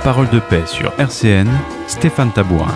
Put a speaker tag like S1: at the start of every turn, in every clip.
S1: Parole de paix sur RCN, Stéphane Tabourin.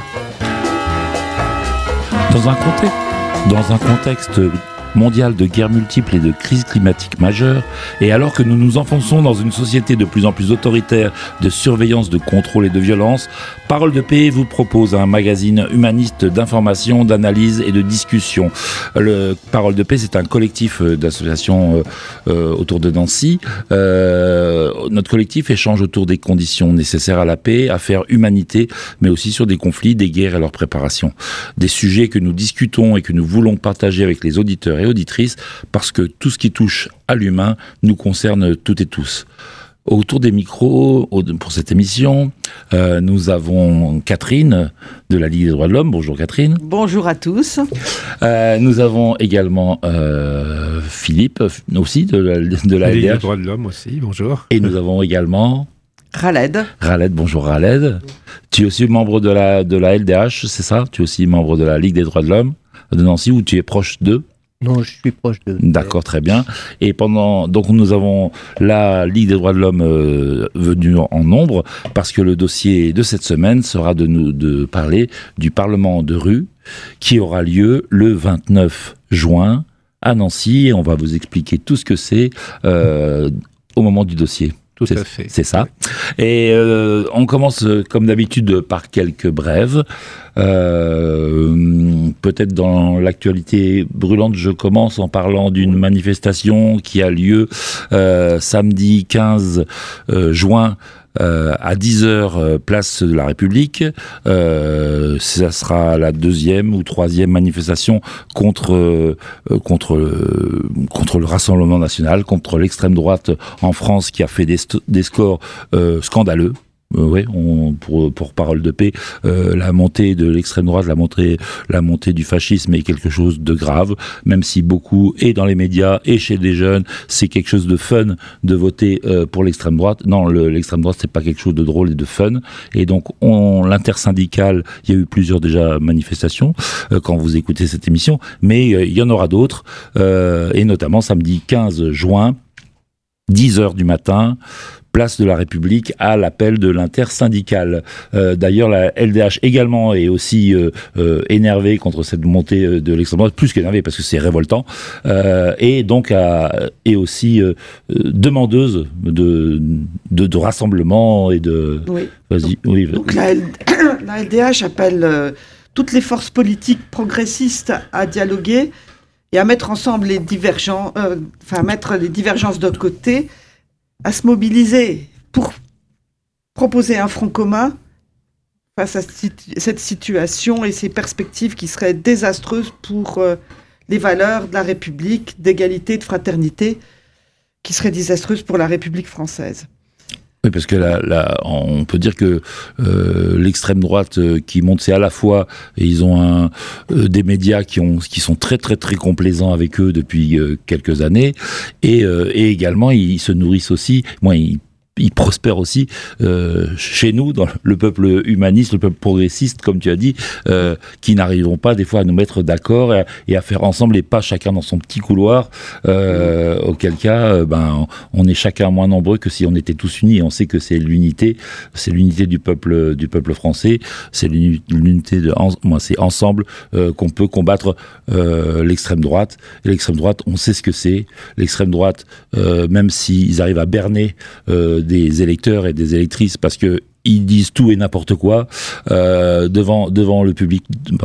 S2: Dans un contexte mondial de guerres multiples et de crises climatiques majeures, et alors que nous nous enfonçons dans une société de plus en plus autoritaire, de surveillance, de contrôle et de violence, Parole de paix vous propose un magazine humaniste d'information, d'analyse et de discussion. Le Parole de paix, c'est un collectif d'associations autour de Nancy. Notre collectif échange autour des conditions nécessaires à la paix, à faire humanité, mais aussi sur des conflits, des guerres et leur préparation. Des sujets que nous discutons et que nous voulons partager avec les auditeurs et auditrices, parce que tout ce qui touche à l'humain nous concerne toutes et tous. Autour des micros, pour cette émission, nous avons Catherine de la Ligue des droits de l'homme. Bonjour Catherine.
S3: Bonjour à tous.
S2: Nous avons également Philippe, aussi de la
S4: Ligue
S2: LDH.
S4: des droits de l'homme aussi, bonjour.
S2: Et nous avons également...
S3: Raled,
S2: bonjour Raled. Tu es aussi membre de la LDH, c'est ça? Tu es aussi membre de la Ligue des droits de l'homme de Nancy, où tu es proche d'eux?
S5: Non, je suis proche de...
S2: D'accord, très bien. Et donc nous avons la Ligue des droits de l'homme venue en nombre, parce que le dossier de cette semaine sera de parler du Parlement de rue, qui aura lieu le 29 juin à Nancy, et on va vous expliquer tout ce que c'est au moment du dossier.
S4: Tout à fait.
S2: C'est ça. Et on commence comme d'habitude par quelques brèves. Peut-être dans l'actualité brûlante, je commence en parlant d'une manifestation qui a lieu samedi 15 juin à 10h, place de la République. Ça sera la deuxième ou troisième manifestation contre le Rassemblement national, contre l'extrême droite en France, qui a fait des scores scandaleux. Pour Parole de paix, la montée de l'extrême droite, la montée du fascisme est quelque chose de grave, même si beaucoup, et dans les médias, et chez des jeunes, c'est quelque chose de fun de voter pour l'extrême droite. Non, l'extrême droite, c'est pas quelque chose de drôle et de fun. Et donc, l'intersyndicale, il y a eu plusieurs déjà manifestations quand vous écoutez cette émission, mais il y en aura d'autres, et notamment samedi 15 juin, 10h du matin, place de la République, à l'appel de l'intersyndicale. D'ailleurs, la LDH également est aussi énervée contre cette montée de l'extrême droite, plus qu'énervée parce que c'est révoltant, et donc est aussi demandeuse de rassemblement et de...
S3: Oui.
S2: Vas-y. Oui.
S3: Donc la LDH appelle toutes les forces politiques progressistes à dialoguer et à mettre ensemble les mettre les divergences de côté, à se mobiliser pour proposer un front commun face à cette situation et ces perspectives qui seraient désastreuses pour les valeurs de la République, d'égalité, de fraternité, qui seraient désastreuses pour la République française.
S2: Oui, parce que on peut dire que l'extrême droite qui monte, c'est à la fois, et ils ont des médias qui sont très très très complaisants avec eux depuis quelques années, et également ils se nourrissent aussi. Ils prospèrent aussi chez nous, dans le peuple humaniste, le peuple progressiste, comme tu as dit, qui n'arriveront pas des fois à nous mettre d'accord et à faire ensemble, et pas chacun dans son petit couloir, auquel cas on est chacun moins nombreux que si on était tous unis. Et on sait que c'est l'unité du peuple français, c'est l'unité c'est ensemble qu'on peut combattre l'extrême droite. Et l'extrême droite, on sait ce que c'est. L'extrême droite, même s'ils arrivent à berner des électeurs et des électrices, parce que ils disent tout et n'importe quoi devant le public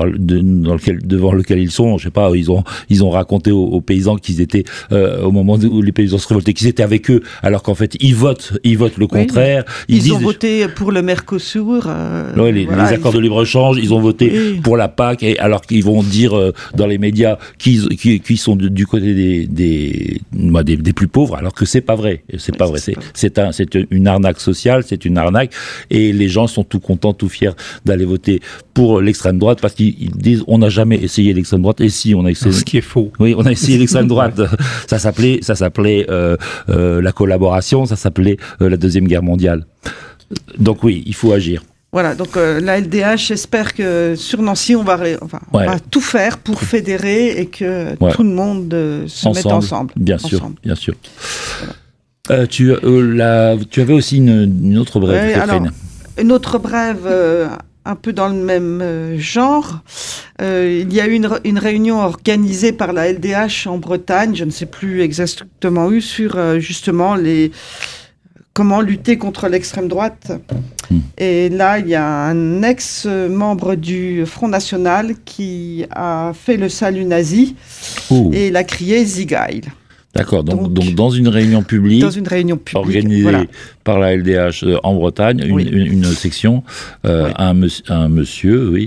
S2: devant lequel ils sont. Je sais pas, ils ont raconté aux paysans qu'ils étaient au moment où les paysans se révoltaient, qu'ils étaient avec eux, alors qu'en fait ils votent le contraire.
S3: Ils ont voté pour le Mercosur.
S2: Les accords de libre-échange, ils ont voté pour la PAC, et alors qu'ils vont dire dans les médias qu'ils sont du côté des plus pauvres, alors que c'est pas vrai. C'est pas vrai. C'est une arnaque sociale, c'est une arnaque. Et les gens sont tout contents, tout fiers d'aller voter pour l'extrême droite, parce qu'ils disent on n'a jamais essayé l'extrême droite. Et si on a essayé,
S4: ce qui est faux.
S2: Oui, on a essayé l'extrême droite. Ça s'appelait la collaboration, ça s'appelait la Deuxième Guerre mondiale. Donc oui, il faut agir.
S3: Voilà, donc la LDH espère que sur Nancy, on va tout faire pour fédérer et que tout le monde se mette ensemble.
S2: Bien sûr. Voilà. Tu avais aussi une autre brève, Catherine.
S3: une autre brève un peu dans le même genre. Il y a eu une réunion organisée par la LDH en Bretagne, je ne sais plus exactement où, sur justement comment lutter contre l'extrême droite. Et là, il y a un ex-membre du Front National qui a fait le salut nazi et il a crié Sieg Heil.
S2: D'accord, donc dans une réunion publique, organisée par la LDH en Bretagne, une section, un monsieur, oui,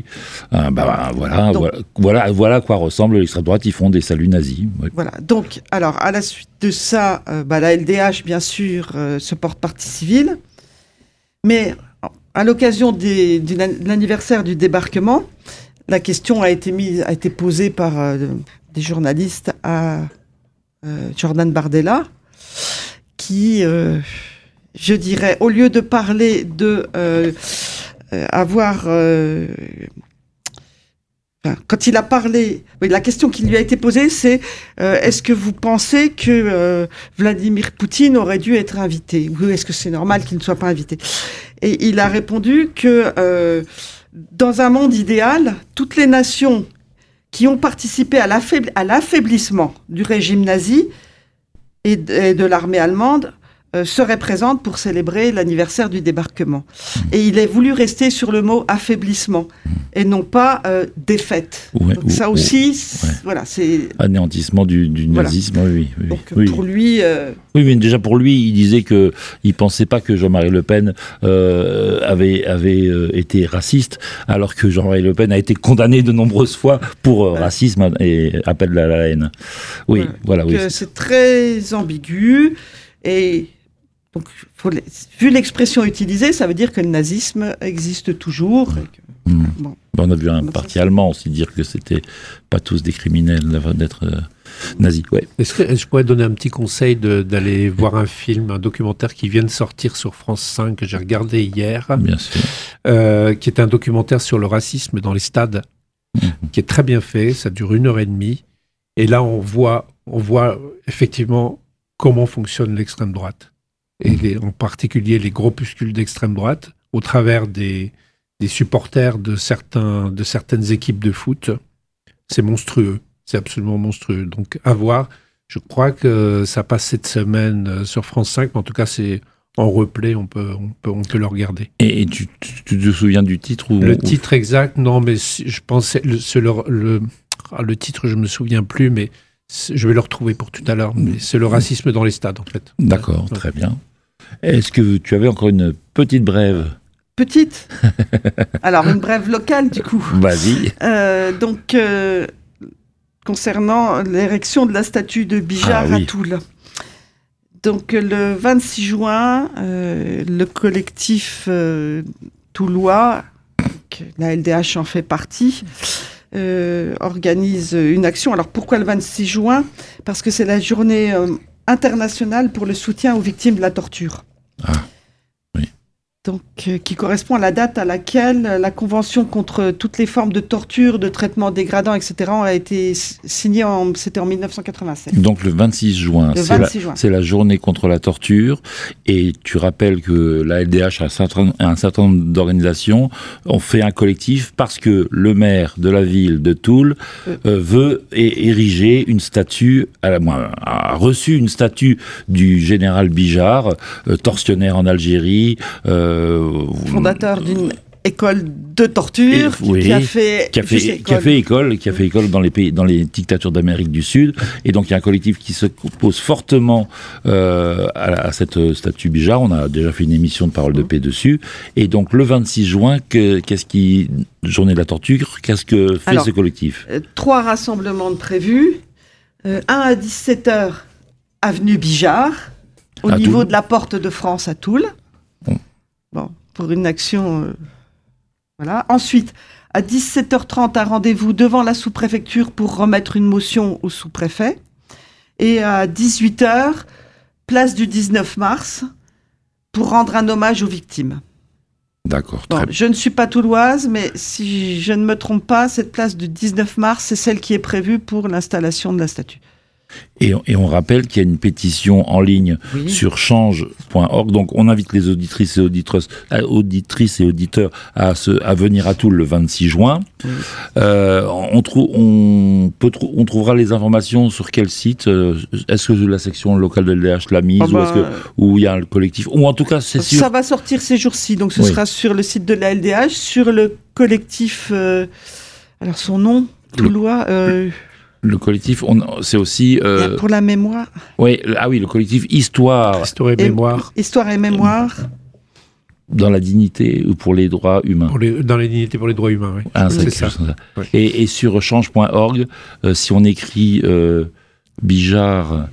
S2: voilà à quoi ressemble l'extrême droite, ils font des saluts nazis. Oui.
S3: Voilà, donc, alors, à la suite de ça, la LDH, bien sûr, se porte partie civile, mais à l'occasion de l'anniversaire du débarquement, la question a été posée par des journalistes à Jordan Bardella, qui, je dirais, au lieu de parler de quand il a parlé, la question qui lui a été posée, c'est est-ce que vous pensez que Vladimir Poutine aurait dû être invité, ou est-ce que c'est normal qu'il ne soit pas invité? Et il a répondu que dans un monde idéal, toutes les nations qui ont participé à l'affaiblissement du régime nazi et de l'armée allemande seraient présentes pour célébrer l'anniversaire du débarquement. Et il a voulu rester sur le mot affaiblissement et non pas défaite. Donc ça aussi, voilà, c'est
S2: anéantissement du nazisme. Oui.
S3: Donc pour lui,
S2: oui, mais déjà pour lui, il disait que il pensait pas que Jean-Marie Le Pen avait été raciste, alors que Jean-Marie Le Pen a été condamné de nombreuses fois pour racisme et appel à la haine. Oui, voilà. Oui.
S3: C'est très ambigu et donc, vu l'expression utilisée, ça veut dire que le nazisme existe toujours.
S2: On a vu un parti allemand aussi dire que c'était pas tous des criminels d'être nazis. Ouais.
S4: Est-ce que je pourrais donner un petit conseil d'aller voir un film, un documentaire qui vient de sortir sur France 5 que j'ai regardé hier,
S2: bien sûr,
S4: qui est un documentaire sur le racisme dans les stades, qui est très bien fait. Ça dure 1h30, et là on voit effectivement comment fonctionne l'extrême droite. Et en particulier les groupuscules d'extrême droite, au travers des supporters de certaines équipes de foot. C'est monstrueux, c'est absolument monstrueux. Donc à voir, je crois que ça passe cette semaine sur France 5, mais en tout cas c'est en replay, on peut le regarder.
S2: Et tu te souviens du titre
S4: Le titre exact, non, mais je pensais, le titre je me souviens plus, mais je vais le retrouver pour tout à l'heure, mais c'est le racisme dans les stades, en fait.
S2: D'accord, très bien. Est-ce que tu avais encore une petite brève?
S3: Petite? Alors, une brève locale, du coup.
S2: Vas-y.
S3: Concernant l'érection de la statue de Bijard à Toul. Donc, le 26 juin, le collectif toulois, la LDH en fait partie, organise une action. Alors pourquoi le 26 juin? Parce que c'est la journée internationale pour le soutien aux victimes de la torture.
S2: Oui.
S3: Donc, qui correspond à la date à laquelle la Convention contre toutes les formes de torture, de traitement dégradant, etc. a été signée, c'était en 1987.
S2: Donc le 26 juin, c'est la journée contre la torture, et tu rappelles que la LDH un certain nombre d'organisations ont fait un collectif parce que le maire de la ville de Toul veut ériger une statue, a reçu une statue du général Bijard, tortionnaire en Algérie,
S3: fondateur d'une école de torture, qui a fait
S2: école dans les dictatures d'Amérique du Sud, et donc il y a un collectif qui s'oppose fortement à cette statue Bijard. On a déjà fait une émission de Parole de paix dessus, et donc le 26 juin, journée de la torture, qu'est-ce que fait ce collectif?
S3: 3 rassemblements de prévus, un à 17h avenue Bijard, au niveau de la Porte de France à Toul. Bon, pour une action... voilà. Ensuite, à 17h30, un rendez-vous devant la sous-préfecture pour remettre une motion au sous-préfet. Et à 18h, place du 19 mars, pour rendre un hommage aux victimes.
S2: D'accord.
S3: Bon, je ne suis pas touloise, mais si je ne me trompe pas, cette place du 19 mars, c'est celle qui est prévue pour l'installation de la statue.
S2: Et on rappelle qu'il y a une pétition en ligne
S3: Oui.
S2: sur change.org. Donc, on invite les auditrices et auditeurs à venir à Toul le 26 juin.
S3: Oui.
S2: On trouvera les informations sur quel site? Est-ce que la section locale de l'LDH l'a mise, ou il y a un collectif? Ou en tout cas, c'est sûr.
S3: Ça va sortir ces jours-ci, donc ce
S2: Oui.
S3: sera sur le site de la LDH, sur le collectif. Alors son nom, Toulois.
S2: Le collectif, c'est aussi...
S3: pour la mémoire.
S2: oui, le collectif Histoire
S4: Histoire et mémoire.
S3: Histoire et mémoire.
S2: dans la dignité ou pour les droits humains.
S4: Dans les dignités pour les droits humains, oui.
S2: Ah,
S4: c'est ça. Ouais.
S2: Et sur change.org, si on écrit Bijard,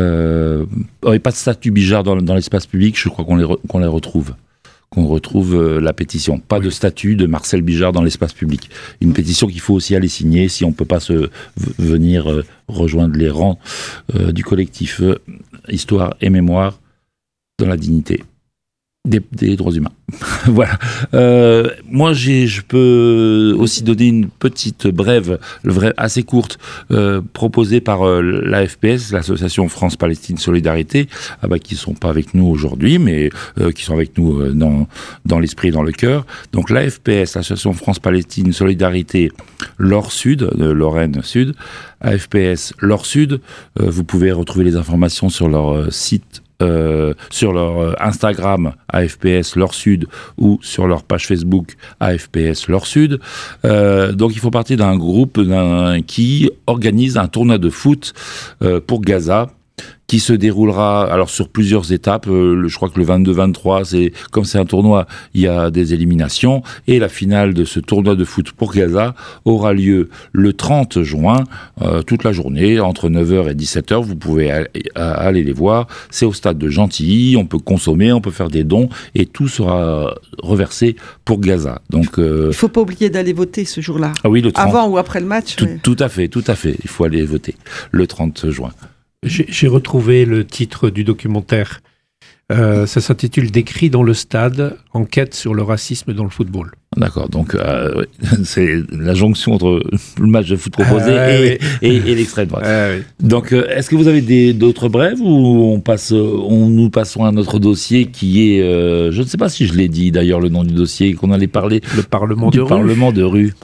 S2: pas de statut Bijard dans l'espace public, je crois qu'on les retrouve. Qu'on retrouve la pétition. Pas de statut de Marcel Bijard dans l'espace public. Une pétition qu'il faut aussi aller signer si on ne peut pas venir rejoindre les rangs du collectif Histoire et Mémoire dans la dignité des droits humains. Voilà. Moi, je peux aussi donner une petite brève, assez courte, proposée par l'AFPS, l'Association France-Palestine Solidarité, qui ne sont pas avec nous aujourd'hui, mais qui sont avec nous dans l'esprit et dans le cœur. Donc l'AFPS, l'Association France-Palestine Solidarité, Lorre-Sud, Lorraine Sud, AFPS Lorre-Sud, vous pouvez retrouver les informations sur leur site, sur leur Instagram AFPS Lorre-Sud ou sur leur page Facebook AFPS Lorre-Sud. Donc il faut partie d'un groupe qui organise un tournoi de foot pour Gaza, qui se déroulera alors sur plusieurs étapes. Je crois que le 22-23, comme c'est un tournoi, il y a des éliminations, et la finale de ce tournoi de foot pour Gaza aura lieu le 30 juin, toute la journée, entre 9h et 17h. Vous pouvez aller les voir. C'est au stade de Gentilly, on peut consommer, on peut faire des dons, et tout sera reversé pour Gaza. Donc, il
S3: ne faut pas oublier d'aller voter ce jour-là.
S2: Ah oui, le 30.
S3: Avant ou après le match.
S2: Tout à fait. Il faut aller voter le 30 juin.
S4: J'ai retrouvé le titre du documentaire. Ça s'intitule « Des cris dans le stade, enquête sur le racisme dans le football ».
S2: D'accord, donc c'est la jonction entre le match de foot proposé et l'extrême droite.
S4: Oui.
S2: Donc, est-ce que vous avez d'autres brèves, ou nous passons à notre dossier qui est, je ne sais pas si je l'ai dit d'ailleurs, le nom du dossier, qu'on allait parler,
S4: le Parlement de rue.
S2: Parlement de rue.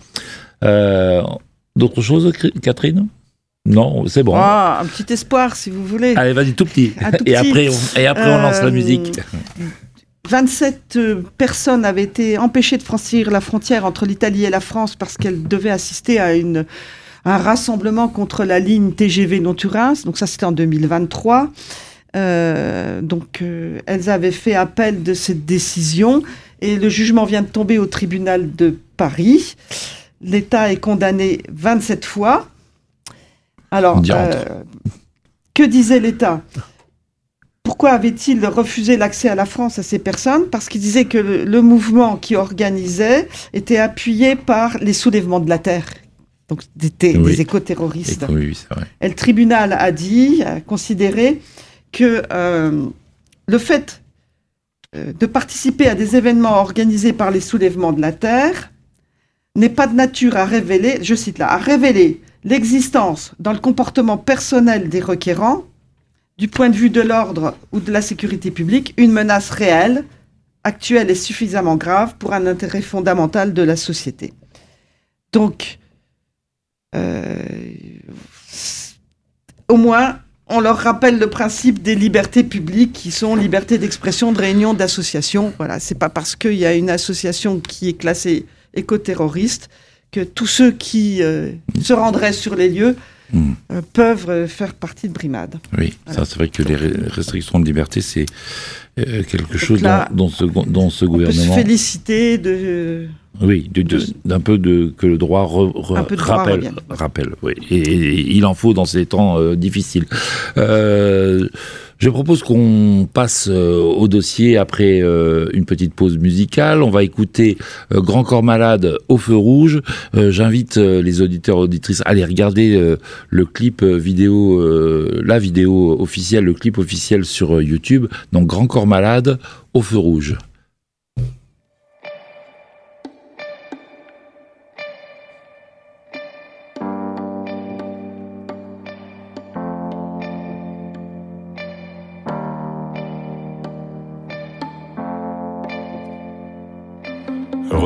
S2: D'autres choses, Catherine ? Non, c'est bon.
S3: Un petit espoir, si vous voulez.
S2: Allez, vas-y, tout petit. Et après, on lance la musique.
S3: 27 personnes avaient été empêchées de franchir la frontière entre l'Italie et la France parce qu'elles devaient assister à un rassemblement contre la ligne TGV Nantes-Turin. Donc ça, c'était en 2023. Elles avaient fait appel de cette décision, et le jugement vient de tomber au tribunal de Paris. L'État est condamné 27 fois. Alors, que disait l'État ? Pourquoi avait-il refusé l'accès à la France à ces personnes ? Parce qu'il disait que le mouvement qui organisait était appuyé par les soulèvements de la terre, donc des éco-terroristes.
S2: Oui, c'est vrai.
S3: Et le tribunal a considéré que le fait de participer à des événements organisés par les soulèvements de la terre n'est pas de nature à révéler, je cite là, à révéler l'existence dans le comportement personnel des requérants, du point de vue de l'ordre ou de la sécurité publique, une menace réelle, actuelle et suffisamment grave pour un intérêt fondamental de la société. Donc, au moins, on leur rappelle le principe des libertés publiques qui sont liberté d'expression, de réunion, d'association. Voilà, c'est pas parce qu'il y a une association qui est classée éco-terroriste que tous ceux qui se rendraient sur les lieux peuvent faire partie de brimades. Oui,
S2: voilà. Ça c'est vrai que les restrictions de liberté, c'est quelque chose dont ce gouvernement...
S3: On peut se féliciter de...
S2: Oui, d'un peu que le droit rappelle. Oui. Et il en faut dans ces temps difficiles. Je propose qu'on passe au dossier après une petite pause musicale. On va écouter Grand Corps Malade au feu rouge. J'invite les auditeurs et auditrices à aller regarder le clip vidéo, la vidéo officielle, le clip officiel sur YouTube. Donc Grand Corps Malade au feu rouge.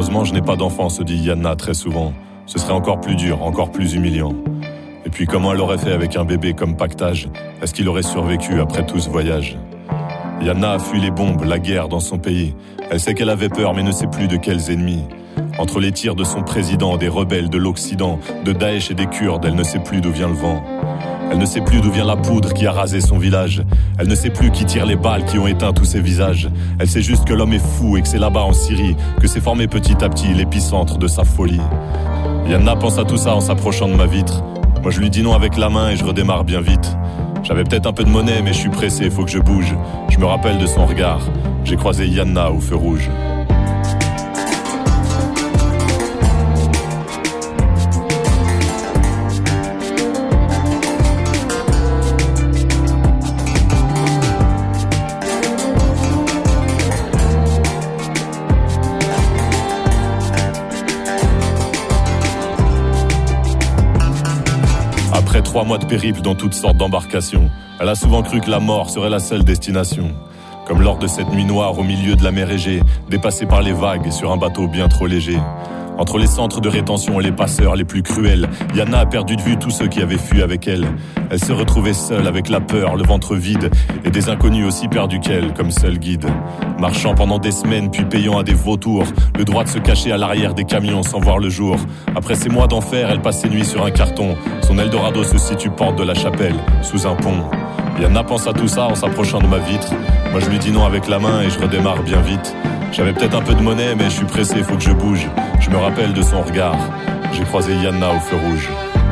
S5: Malheureusement, je n'ai pas d'enfant, se dit Yana très souvent. Ce serait encore plus dur, encore plus humiliant. Et puis comment elle aurait fait avec un bébé comme pactage? Est-ce qu'il aurait survécu après tout ce voyage? Yana a fui les bombes, la guerre dans son pays. Elle sait qu'elle avait peur mais ne sait plus de quels ennemis. Entre les tirs de son président, des rebelles de l'Occident, de Daesh et des Kurdes, elle ne sait plus d'où vient le vent. Elle ne sait plus d'où vient la poudre qui a rasé son village. Elle ne sait plus qui tire les balles qui ont éteint tous ses visages. Elle sait juste que l'homme est fou et que c'est là-bas en Syrie que s'est formé petit à petit l'épicentre de sa folie. Yana pense à tout ça en s'approchant de ma vitre. Moi je lui dis non avec la main et je redémarre bien vite. J'avais peut-être un peu de monnaie mais je suis pressé, faut que je bouge. Je me rappelle de son regard. J'ai croisé Yana au feu rouge. Après 3 mois de périple dans toutes sortes d'embarcations, elle a souvent cru que la mort serait la seule destination. Comme lors de cette nuit noire au milieu de la mer Égée, dépassée par les vagues sur un bateau bien trop léger. Entre les centres de rétention et les passeurs les plus cruels, Yana a perdu de vue tous ceux qui avaient fui avec elle. Elle se retrouvait seule avec la peur, le ventre vide, et des inconnus aussi perdus qu'elle, comme seul guide. Marchant pendant des semaines, puis payant à des vautours, le droit de se cacher à l'arrière des camions sans voir le jour. Après ces mois d'enfer, elle passe ses nuits sur un carton. Son Eldorado se situe porte de la Chapelle, sous un pont. Yana pense à tout ça en s'approchant de ma vitre. Moi je lui dis non avec la main et je redémarre bien vite. J'avais peut-être un peu de monnaie mais je suis pressé, faut que je bouge. Je me rappelle de son regard. J'ai croisé Yana au feu rouge.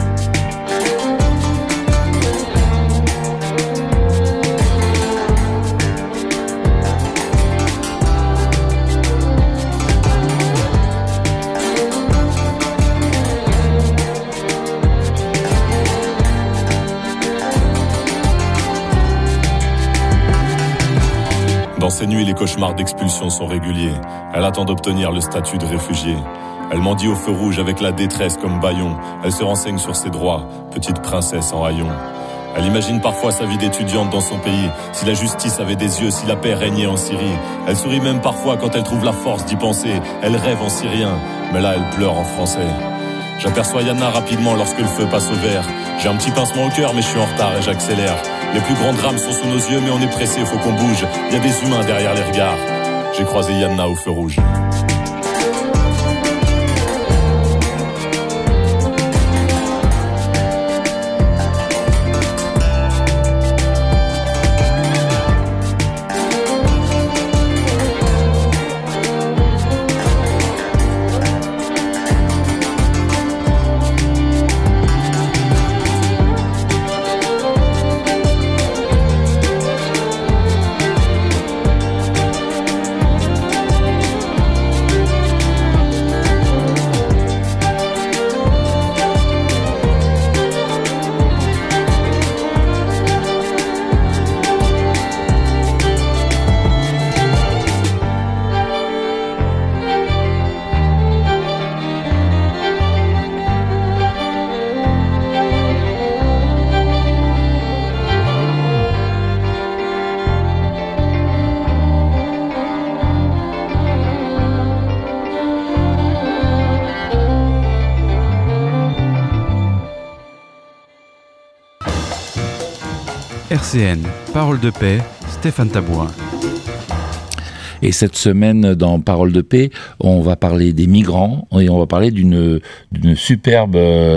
S5: Dans ces nuits, les cauchemars d'expulsion sont réguliers. Elle attend d'obtenir le statut de réfugié. Elle mendie au feu rouge avec la détresse comme bâillon. Elle se renseigne sur ses droits, petite princesse en haillons. Elle imagine parfois sa vie d'étudiante dans son pays. Si la justice avait des yeux, si la paix régnait en Syrie. Elle sourit même parfois quand elle trouve la force d'y penser. Elle rêve en syrien, mais là elle pleure en français. J'aperçois Yana rapidement lorsque le feu passe au vert. J'ai un petit pincement au cœur mais je suis en retard et j'accélère. Les plus grands drames sont sous nos yeux mais on est pressé, faut qu'on bouge. Il y a des humains derrière les regards. J'ai croisé Yana au feu rouge.
S1: RCN, Parole de paix, Stéphane Tabourin.
S2: Et cette semaine, dans Parole de paix, on va parler des migrants et on va parler d'une superbe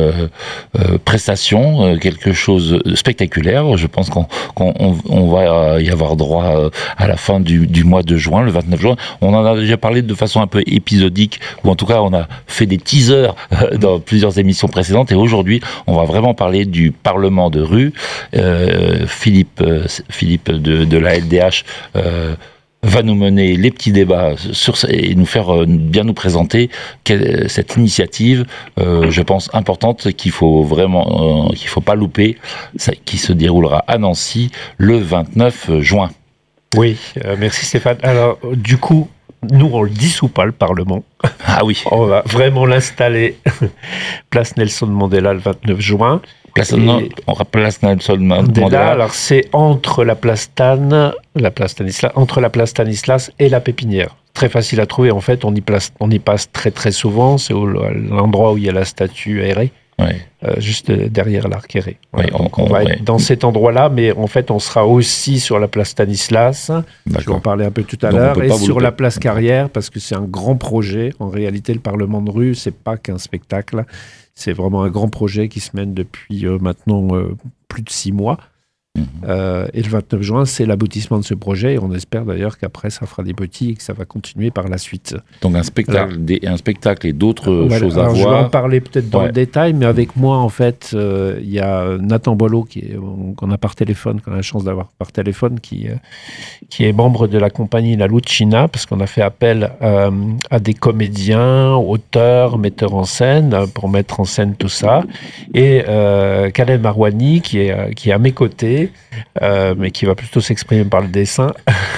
S2: prestation, quelque chose de spectaculaire. Je pense qu'on va y avoir droit à la fin du mois de juin, le 29 juin. On en a déjà parlé de façon un peu épisodique, ou en tout cas, on a fait des teasers dans plusieurs émissions précédentes. Et aujourd'hui, on va vraiment parler du Parlement de rue. Philippe de la LDH va nous mener les petits débats et nous faire bien nous présenter cette initiative, je pense importante, qu'il faut pas louper, qui se déroulera à Nancy le 29 juin.
S4: Oui, merci Stéphane. Alors, du coup, nous, on le dissout pas, le Parlement.
S2: Ah oui.
S4: On va vraiment l'installer place Nelson Mandela le 29 juin.
S2: Place Nelson Mandela.
S4: Alors, c'est entre la place Stanislas et la Pépinière. très facile à trouver. En fait, on y passe très très souvent. C'est l'endroit où il y a la statue aérée.
S2: Ouais.
S4: Juste derrière l'arc aéré.
S2: Ouais,
S4: on va être dans cet endroit-là, mais en fait, on sera aussi sur la place Stanislas. Je vais en parler un peu tout à l'heure. Et sur la place Carrière, parce que c'est un grand projet. En réalité, le Parlement de rue, c'est pas qu'un spectacle. C'est vraiment un grand projet qui se mène depuis maintenant plus de 6 mois. Et le 29 juin, c'est l'aboutissement de ce projet. Et on espère d'ailleurs qu'après, ça fera des petits et que ça va continuer par la suite.
S2: Donc un spectacle, un spectacle et d'autres choses à voir.
S4: Je vais en parler peut-être dans le détail, mais avec moi, en fait, il y a Nathan Boileau, qu'on a par téléphone, qu'on a la chance d'avoir par téléphone, qui est membre de la compagnie La Lucina, parce qu'on a fait appel à des comédiens, auteurs, metteurs en scène, pour mettre en scène tout ça. Et Khaled Marouani, qui est à mes côtés, mais qui va plutôt s'exprimer par le dessin.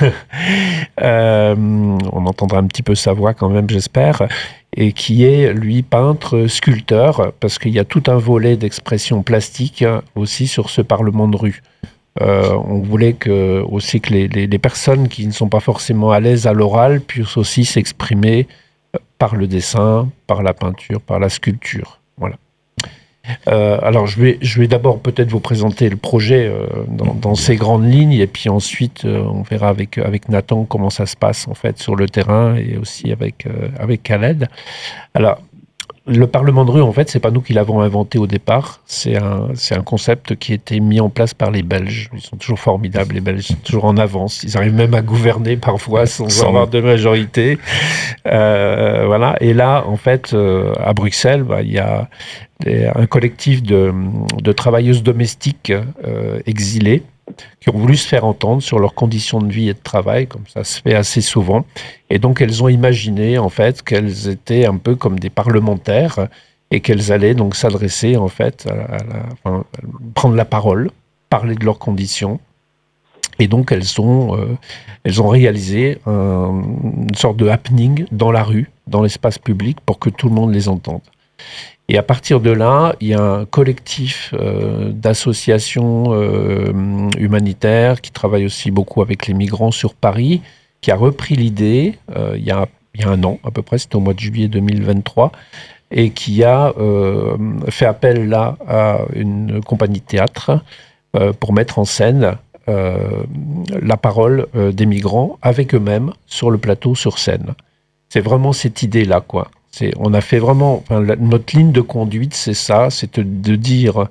S4: On entendra un petit peu sa voix quand même, j'espère. Et qui est, lui, peintre, sculpteur, parce qu'il y a tout un volet d'expression plastique aussi sur ce Parlement de rue. On voulait aussi que les personnes qui ne sont pas forcément à l'aise à l'oral puissent aussi s'exprimer par le dessin, par la peinture, par la sculpture. Voilà. Alors, je vais d'abord peut-être vous présenter le projet dans ses grandes lignes, et puis ensuite, on verra avec Nathan comment ça se passe en fait sur le terrain, et aussi avec Khaled. Alors, le Parlement de rue, en fait, c'est pas nous qui l'avons inventé au départ. C'est un concept qui a été mis en place par les Belges. Ils sont toujours formidables, les Belges, sont toujours en avance. Ils arrivent même à gouverner parfois sans avoir de majorité. Voilà. Et là, en fait, à Bruxelles, il y a un collectif de travailleuses domestiques exilées qui ont voulu se faire entendre sur leurs conditions de vie et de travail, comme ça se fait assez souvent. Et donc, elles ont imaginé, en fait, qu'elles étaient un peu comme des parlementaires et qu'elles allaient donc s'adresser, en fait, prendre la parole, parler de leurs conditions. Et donc, elles ont réalisé une sorte de happening dans la rue, dans l'espace public, pour que tout le monde les entende. Et à partir de là, il y a un collectif d'associations humanitaires qui travaillent aussi beaucoup avec les migrants sur Paris, qui a repris l'idée il y a un an à peu près, c'était au mois de juillet 2023, et qui a fait appel là à une compagnie de théâtre pour mettre en scène la parole des migrants avec eux-mêmes sur le plateau, sur scène. C'est vraiment cette idée-là, quoi. On a fait vraiment, notre ligne de conduite, c'est ça, c'est de dire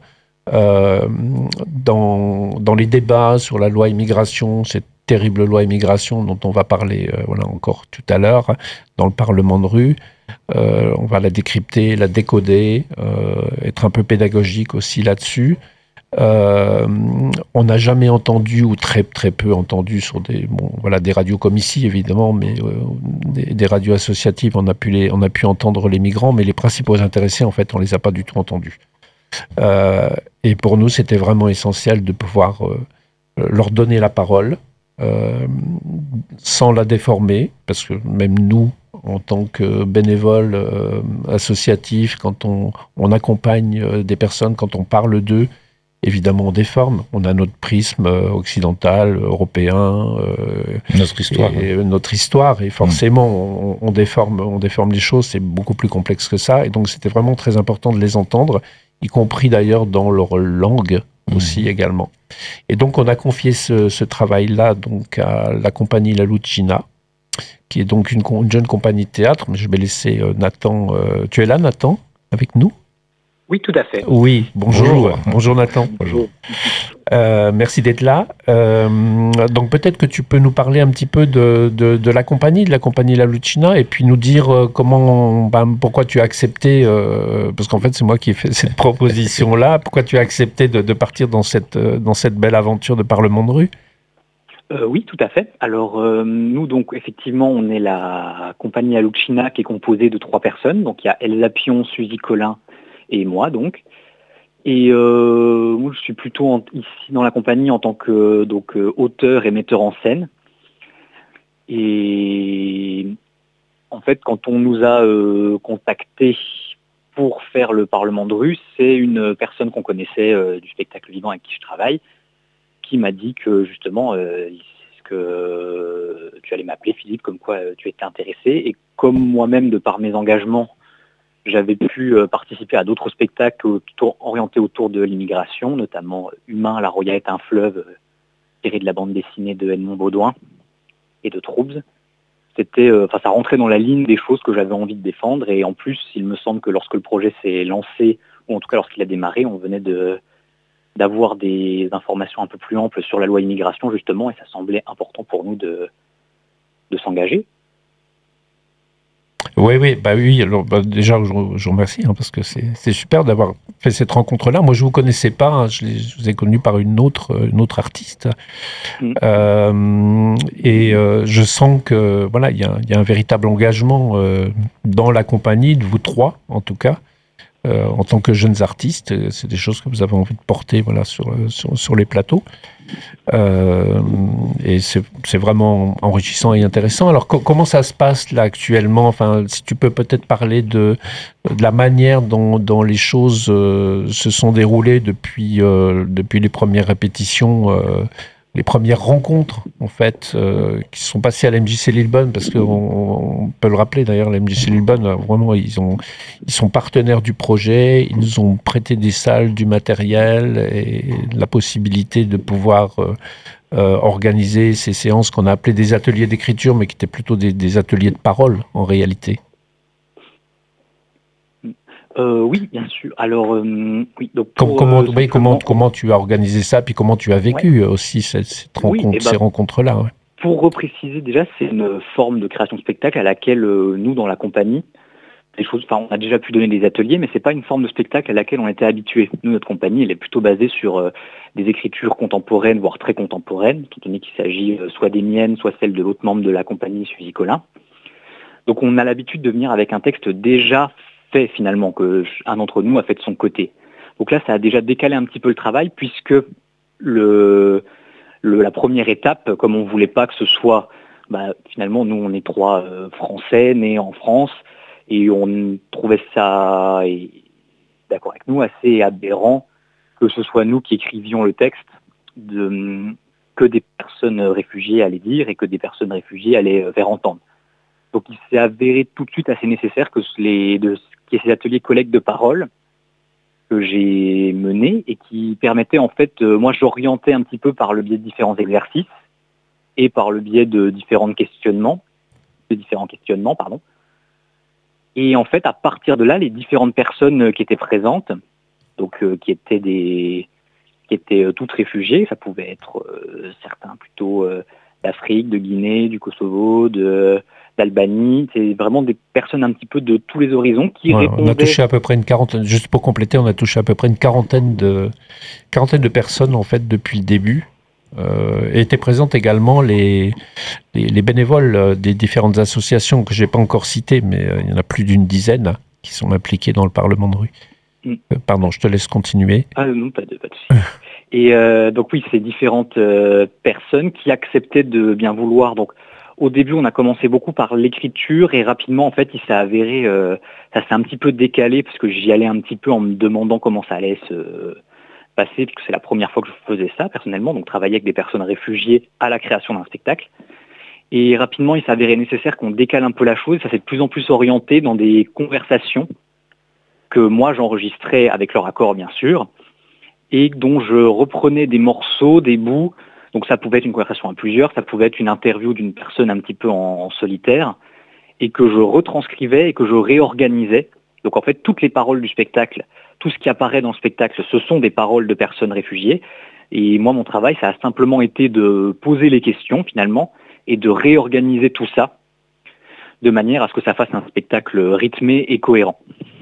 S4: dans les débats sur la loi immigration, cette terrible loi immigration dont on va parler encore tout à l'heure dans le Parlement de rue, on va la décrypter, la décoder, être un peu pédagogique aussi là-dessus. On n'a jamais entendu, ou très très peu entendu sur des radios comme ici évidemment, mais des radios associatives, on a pu entendre les migrants, mais les principaux intéressés en fait on les a pas du tout entendus. Et pour nous c'était vraiment essentiel de pouvoir leur donner la parole sans la déformer, parce que même nous en tant que bénévoles associatifs, quand on accompagne des personnes, quand on parle d'eux, évidemment, on déforme. On a notre prisme occidental, européen, notre histoire. Et forcément, on déforme les choses. C'est beaucoup plus complexe que ça. Et donc, c'était vraiment très important de les entendre, y compris d'ailleurs dans leur langue aussi également. Et donc, on a confié ce travail-là donc à la compagnie La Lucina, qui est donc une jeune compagnie de théâtre. Mais je vais laisser Nathan. Tu es là, Nathan, avec nous ?
S6: Oui, tout à fait.
S4: Oui, bonjour. Bonjour Nathan.
S6: Bonjour.
S4: Merci d'être là. Donc peut-être que tu peux nous parler un petit peu de la compagnie La Lucina, et puis nous dire pourquoi tu as accepté, parce qu'en fait c'est moi qui ai fait cette proposition-là, pourquoi tu as accepté de partir dans cette belle aventure de Parlement de rue.
S6: Oui, tout à fait. Alors nous donc effectivement on est la compagnie La Lucina qui est composée de 3 personnes. Donc il y a Elsa Pion, Suzy Collin et moi donc. Et moi je suis plutôt ici dans la compagnie en tant que auteur et metteur en scène. Et en fait quand on nous a contactés pour faire le Parlement de rue, c'est une personne qu'on connaissait du spectacle vivant avec qui je travaille, qui m'a dit que justement que tu allais m'appeler, Philippe, comme quoi tu étais intéressé. Et comme moi-même, de par mes engagements, j'avais pu participer à d'autres spectacles orientés autour de l'immigration, notamment Humain, La Roya est un fleuve, tiré de la bande dessinée de Edmond Baudouin et de Troubs. Ça rentrait dans la ligne des choses que j'avais envie de défendre. Et en plus, il me semble que lorsque le projet s'est lancé, ou en tout cas lorsqu'il a démarré, on venait d'avoir des informations un peu plus amples sur la loi immigration, justement, et ça semblait important pour nous de s'engager.
S4: Oui. Alors, déjà, je vous remercie parce que c'est super d'avoir fait cette rencontre-là. Moi, je vous connaissais pas. Je vous ai connu par une autre artiste. Je sens que voilà, il y a un véritable engagement dans la compagnie de vous trois, en tout cas. En tant que jeunes artistes, c'est des choses que vous avez envie de porter, voilà, sur les plateaux. Et c'est vraiment enrichissant et intéressant. Alors, comment ça se passe là actuellement? Enfin, si tu peux peut-être parler de la manière dont les choses se sont déroulées depuis les premières répétitions, les premières rencontres, en fait, qui se sont passées à la MJC Lillebonne, parce qu'on peut le rappeler d'ailleurs, la MJC Lillebonne, vraiment, ils sont partenaires du projet, ils nous ont prêté des salles, du matériel et la possibilité de pouvoir organiser ces séances qu'on a appelées des ateliers d'écriture, mais qui étaient plutôt des ateliers de parole, en réalité.
S6: Oui, bien sûr. Alors, oui. Donc
S4: comment tu as organisé ça, puis comment tu as vécu aussi cette rencontre, ces rencontres-là. Ouais.
S6: Pour repréciser, déjà, c'est une forme de création de spectacle à laquelle nous, dans la compagnie, on a déjà pu donner des ateliers, mais c'est pas une forme de spectacle à laquelle on était habitués. Nous, notre compagnie, elle est plutôt basée sur des écritures contemporaines, voire très contemporaines, étant donné qu'il s'agit soit des miennes, soit celles de l'autre membre de la compagnie, Suzy Collin. Donc, on a l'habitude de venir avec un texte déjà fait, finalement, qu'un d'entre nous a fait de son côté. Donc là, ça a déjà décalé un petit peu le travail, puisque la première étape, comme on voulait pas que ce soit, finalement, nous, on est trois Français nés en France, et on trouvait ça, d'accord avec nous, assez aberrant que ce soit nous qui écrivions le texte, que des personnes réfugiées allaient dire et que des personnes réfugiées allaient faire entendre. Donc il s'est avéré tout de suite assez nécessaire qu'il y ait ces ateliers collecte de parole que j'ai menés et qui permettaient en fait, moi j'orientais un petit peu par le biais de différents exercices et par le biais de différents questionnements. Et en fait, à partir de là, les différentes personnes qui étaient présentes, donc qui étaient toutes réfugiées, ça pouvait être certains plutôt d'Afrique, de Guinée, du Kosovo, d'Albanie, c'est vraiment des personnes un petit peu de tous les horizons qui répondaient.
S4: On a touché à peu près une quarantaine, juste pour compléter, on a touché à peu près une quarantaine de personnes en fait depuis le début. Et étaient présentes également les bénévoles des différentes associations que j'ai pas encore citées, mais il y en a plus d'une dizaine qui sont impliqués dans le Parlement de rue. Pardon, je te laisse continuer.
S6: Ah non, pas de souci. Et donc oui, ces différentes personnes qui acceptaient de bien vouloir. Donc au début, on a commencé beaucoup par l'écriture et rapidement, en fait, il s'est avéré, ça s'est un petit peu décalé parce que j'y allais un petit peu en me demandant comment ça allait se passer, puisque c'est la première fois que je faisais ça personnellement, donc travailler avec des personnes réfugiées à la création d'un spectacle. Et rapidement, il s'est avéré nécessaire qu'on décale un peu la chose. Ça s'est de plus en plus orienté dans des conversations que moi j'enregistrais avec leur accord, bien sûr, et dont je reprenais des morceaux, des bouts. Donc ça pouvait être une conversation à plusieurs, ça pouvait être une interview d'une personne un petit peu en solitaire, et que je retranscrivais et que je réorganisais. Donc en fait, toutes les paroles du spectacle, tout ce qui apparaît dans le spectacle, ce sont des paroles de personnes réfugiées. Et moi, mon travail, ça a simplement été de poser les questions, finalement, et de réorganiser tout ça, de manière à ce que ça fasse un spectacle rythmé et cohérent.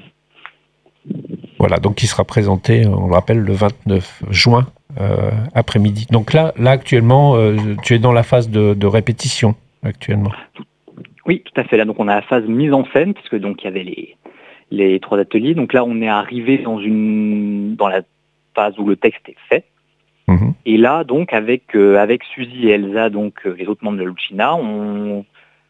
S4: Voilà, donc qui sera présenté, on le rappelle, le 29 juin après-midi. Donc là actuellement, tu es dans la phase de répétition, actuellement.
S6: Oui, tout à fait. Là, donc on a la phase mise en scène, puisque donc il y avait les trois ateliers. Donc là, on est arrivé dans la phase où le texte est fait. Mmh. Et là, donc, avec Suzy et Elsa, donc les autres membres de Lucina, on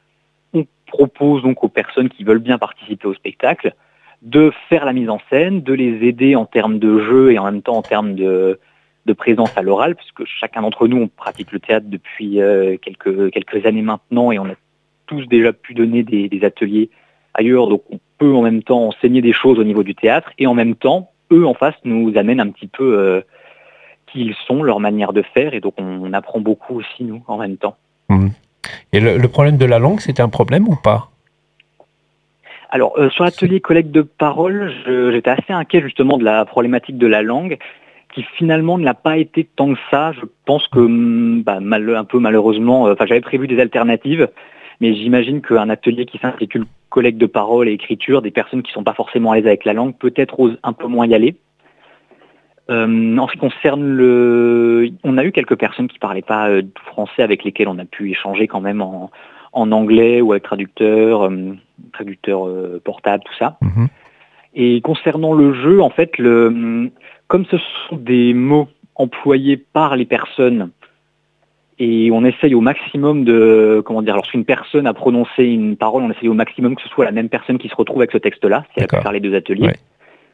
S6: propose donc aux personnes qui veulent bien participer au spectacle de faire la mise en scène, de les aider en termes de jeu et en même temps en termes de de présence à l'oral, puisque chacun d'entre nous, on pratique le théâtre depuis quelques années maintenant, et on a tous déjà pu donner des ateliers ailleurs, donc on peut en même temps enseigner des choses au niveau du théâtre, et en même temps, eux en face nous amènent un petit peu qui ils sont, leur manière de faire, et donc on apprend beaucoup aussi, nous, en même temps.
S4: Et le problème de la langue, c'était un problème ou pas ?
S6: Alors, sur l'atelier collecte de parole, j'étais assez inquiet justement de la problématique de la langue, qui finalement ne l'a pas été tant que ça. Je pense que, un peu malheureusement, j'avais prévu des alternatives, mais j'imagine qu'un atelier qui s'intitule collecte de parole et écriture, des personnes qui ne sont pas forcément à l'aise avec la langue, peut-être osent un peu moins y aller. En ce qui concerne on a eu quelques personnes qui ne parlaient pas français avec lesquelles on a pu échanger quand même en anglais ou avec traducteur portable, tout ça. Mm-hmm. Et concernant le jeu, en fait, comme ce sont des mots employés par les personnes, et on essaye au maximum lorsqu'une personne a prononcé une parole, on essaye au maximum que ce soit la même personne qui se retrouve avec ce texte-là, si elle a pu faire les deux ateliers. Ouais.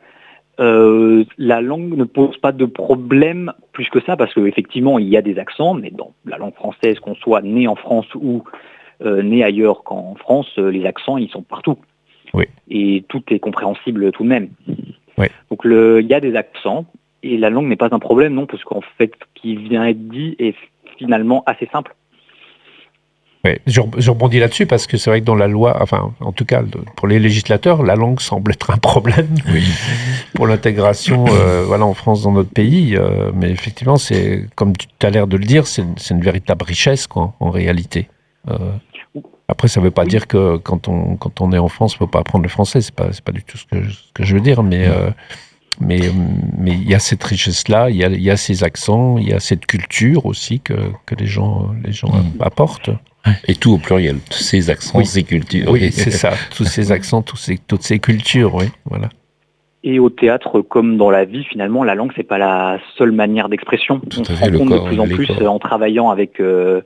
S6: La langue ne pose pas de problème plus que ça, parce qu'effectivement, il y a des accents, mais dans la langue française, qu'on soit né en France ou né ailleurs qu'en France, les accents, ils sont partout. Oui. Et tout est compréhensible tout de même. Oui. Donc il y a des accents, et la langue n'est pas un problème, non, parce qu'en fait, ce qui vient être dit est finalement assez simple.
S4: Oui, je rebondis là-dessus parce que c'est vrai que dans la loi, en tout cas pour les législateurs, la langue semble être un problème pour l'intégration en France dans notre pays. Mais effectivement, c'est, comme tu as l'air de le dire, c'est une véritable richesse, quoi, en réalité. Après, ça ne veut pas dire que quand on est en France, on ne peut pas apprendre le français. C'est pas du tout ce que je veux dire, mais il y a cette richesse-là, il y a ces accents, il y a cette culture aussi que les gens apportent.
S2: Et tout au pluriel, tous ces accents, ces cultures.
S4: Oui, c'est ça, tous ces accents, toutes ces cultures, oui, voilà.
S6: Et au théâtre, comme dans la vie, finalement, la langue, c'est pas la seule manière d'expression. On se rend compte de plus en plus en travaillant avec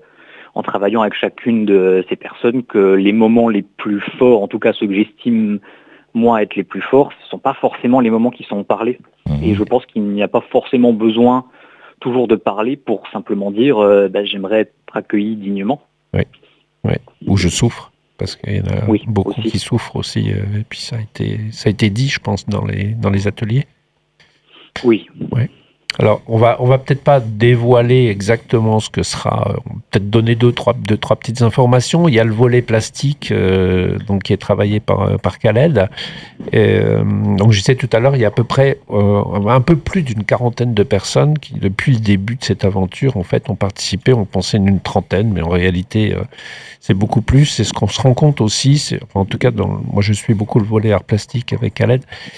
S6: chacune de ces personnes que les moments les plus forts, en tout cas ceux que j'estime moi être les plus forts, ce ne sont pas forcément les moments qui sont parlés. Mmh. Et je pense qu'il n'y a pas forcément besoin toujours de parler pour simplement dire j'aimerais être accueilli dignement.
S4: Oui. Ou je souffre, parce qu'il y en a beaucoup aussi qui souffrent aussi. Et puis ça a été dit, je pense, dans les ateliers.
S6: Oui.
S4: Ouais. Alors, on va peut-être pas dévoiler exactement ce que sera. On va peut-être donner deux, trois petites informations. Il y a le volet plastique, donc qui est travaillé par Khaled. Donc, je disais tout à l'heure, il y a à peu près un peu plus d'une quarantaine de personnes qui, depuis le début de cette aventure, en fait, ont participé. On pensait une trentaine, mais en réalité, c'est beaucoup plus. C'est ce qu'on se rend compte aussi. En tout cas, moi, je suis beaucoup le volet art plastique avec Khaled.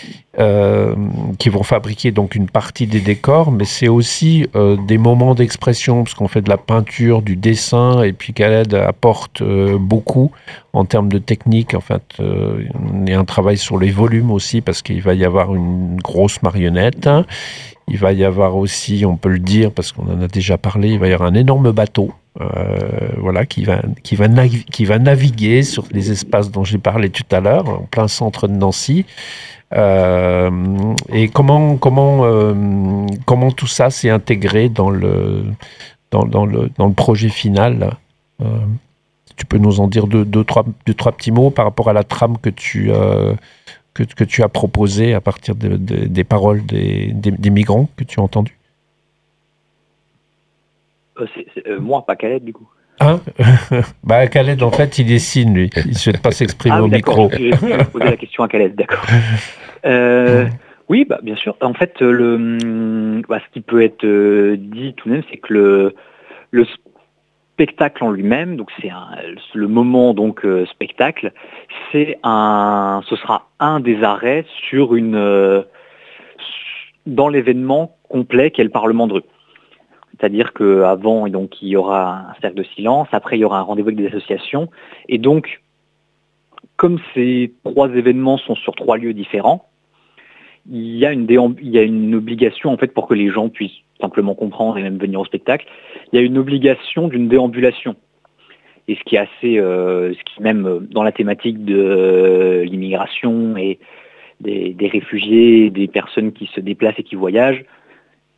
S4: Qui vont fabriquer donc une partie des décors, mais c'est aussi des moments d'expression, parce qu'on fait de la peinture, du dessin, et puis Khaled apporte beaucoup en termes de technique. En fait, il y a un travail sur les volumes aussi, parce qu'il va y avoir une grosse marionnette. Il va y avoir aussi, on peut le dire, parce qu'on en a déjà parlé, il va y avoir un énorme bateau. Qui va naviguer sur les espaces dont j'ai parlé tout à l'heure, en plein centre de Nancy. Et comment tout ça s'est intégré dans le projet final. Tu peux nous en dire deux, trois petits mots par rapport à la trame que tu as proposée à partir des paroles des migrants que tu as entendues.
S6: C'est moi, pas Khaled, du coup.
S4: Hein? Khaled, en fait, il dessine, lui. Il ne souhaite pas s'exprimer au micro.
S6: Je vais poser la question à Khaled, d'accord. Oui, bien sûr. En fait, ce qui peut être dit tout de même, c'est que le spectacle en lui-même, donc c'est le moment spectacle, ce sera un des arrêts dans l'événement complet qu'est le Parlement de rue. C'est-à-dire qu'avant, il y aura un cercle de silence, après il y aura un rendez-vous avec des associations, et donc, comme ces 3 événements sont sur 3 lieux différents, il y a une obligation, en fait, pour que les gens puissent simplement comprendre et même venir au spectacle, il y a une obligation d'une déambulation. Et ce qui même dans la thématique de l'immigration et des réfugiés, des personnes qui se déplacent et qui voyagent,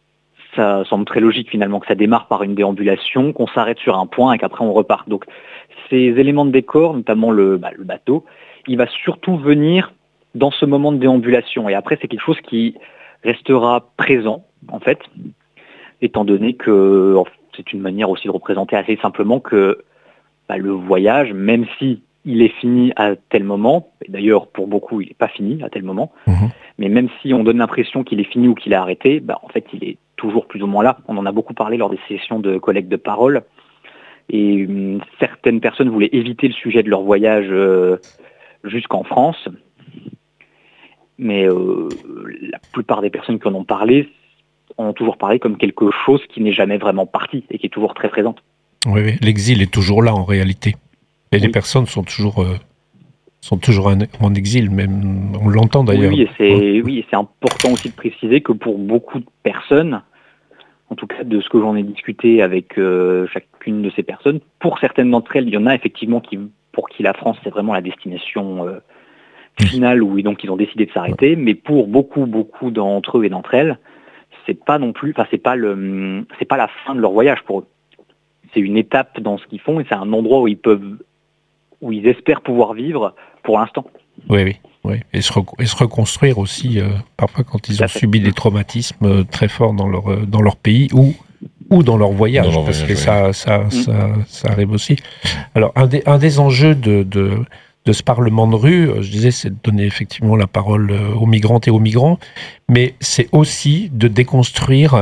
S6: ça semble très logique finalement que ça démarre par une déambulation, qu'on s'arrête sur un point et qu'après on repart. Donc ces éléments de décor, notamment le bateau, il va surtout venir dans ce moment de déambulation. Et après, c'est quelque chose qui restera présent, en fait, étant donné que c'est une manière aussi de représenter assez simplement que le voyage, même si il est fini à tel moment, et d'ailleurs pour beaucoup il n'est pas fini à tel moment, mais même si on donne l'impression qu'il est fini ou qu'il est arrêté, en fait il est toujours plus ou moins là. On en a beaucoup parlé lors des sessions de collecte de parole, et certaines personnes voulaient éviter le sujet de leur voyage jusqu'en France, mais la plupart des personnes qui en ont parlé ont toujours parlé comme quelque chose qui n'est jamais vraiment parti et qui est toujours très présente.
S4: Oui, l'exil est toujours là en réalité. Et les personnes sont toujours en exil, même on l'entend d'ailleurs.
S6: Oui, et c'est important aussi de préciser que pour beaucoup de personnes, en tout cas de ce que j'en ai discuté avec chacune de ces personnes, pour certaines d'entre elles, il y en a effectivement pour qui la France c'est vraiment la destination finale où donc ils ont décidé de s'arrêter, mais pour beaucoup d'entre eux et d'entre elles, c'est pas la fin de leur voyage pour eux. C'est une étape dans ce qu'ils font et c'est un endroit où ils espèrent pouvoir vivre pour l'instant.
S4: Oui. Et se reconstruire aussi, parfois quand ils ont subi des traumatismes très forts dans leur pays ou dans leur voyage, que ça arrive aussi. Alors, un des enjeux de ce Parlement de rue, je disais, c'est de donner effectivement la parole aux migrantes et aux migrants, mais c'est aussi de déconstruire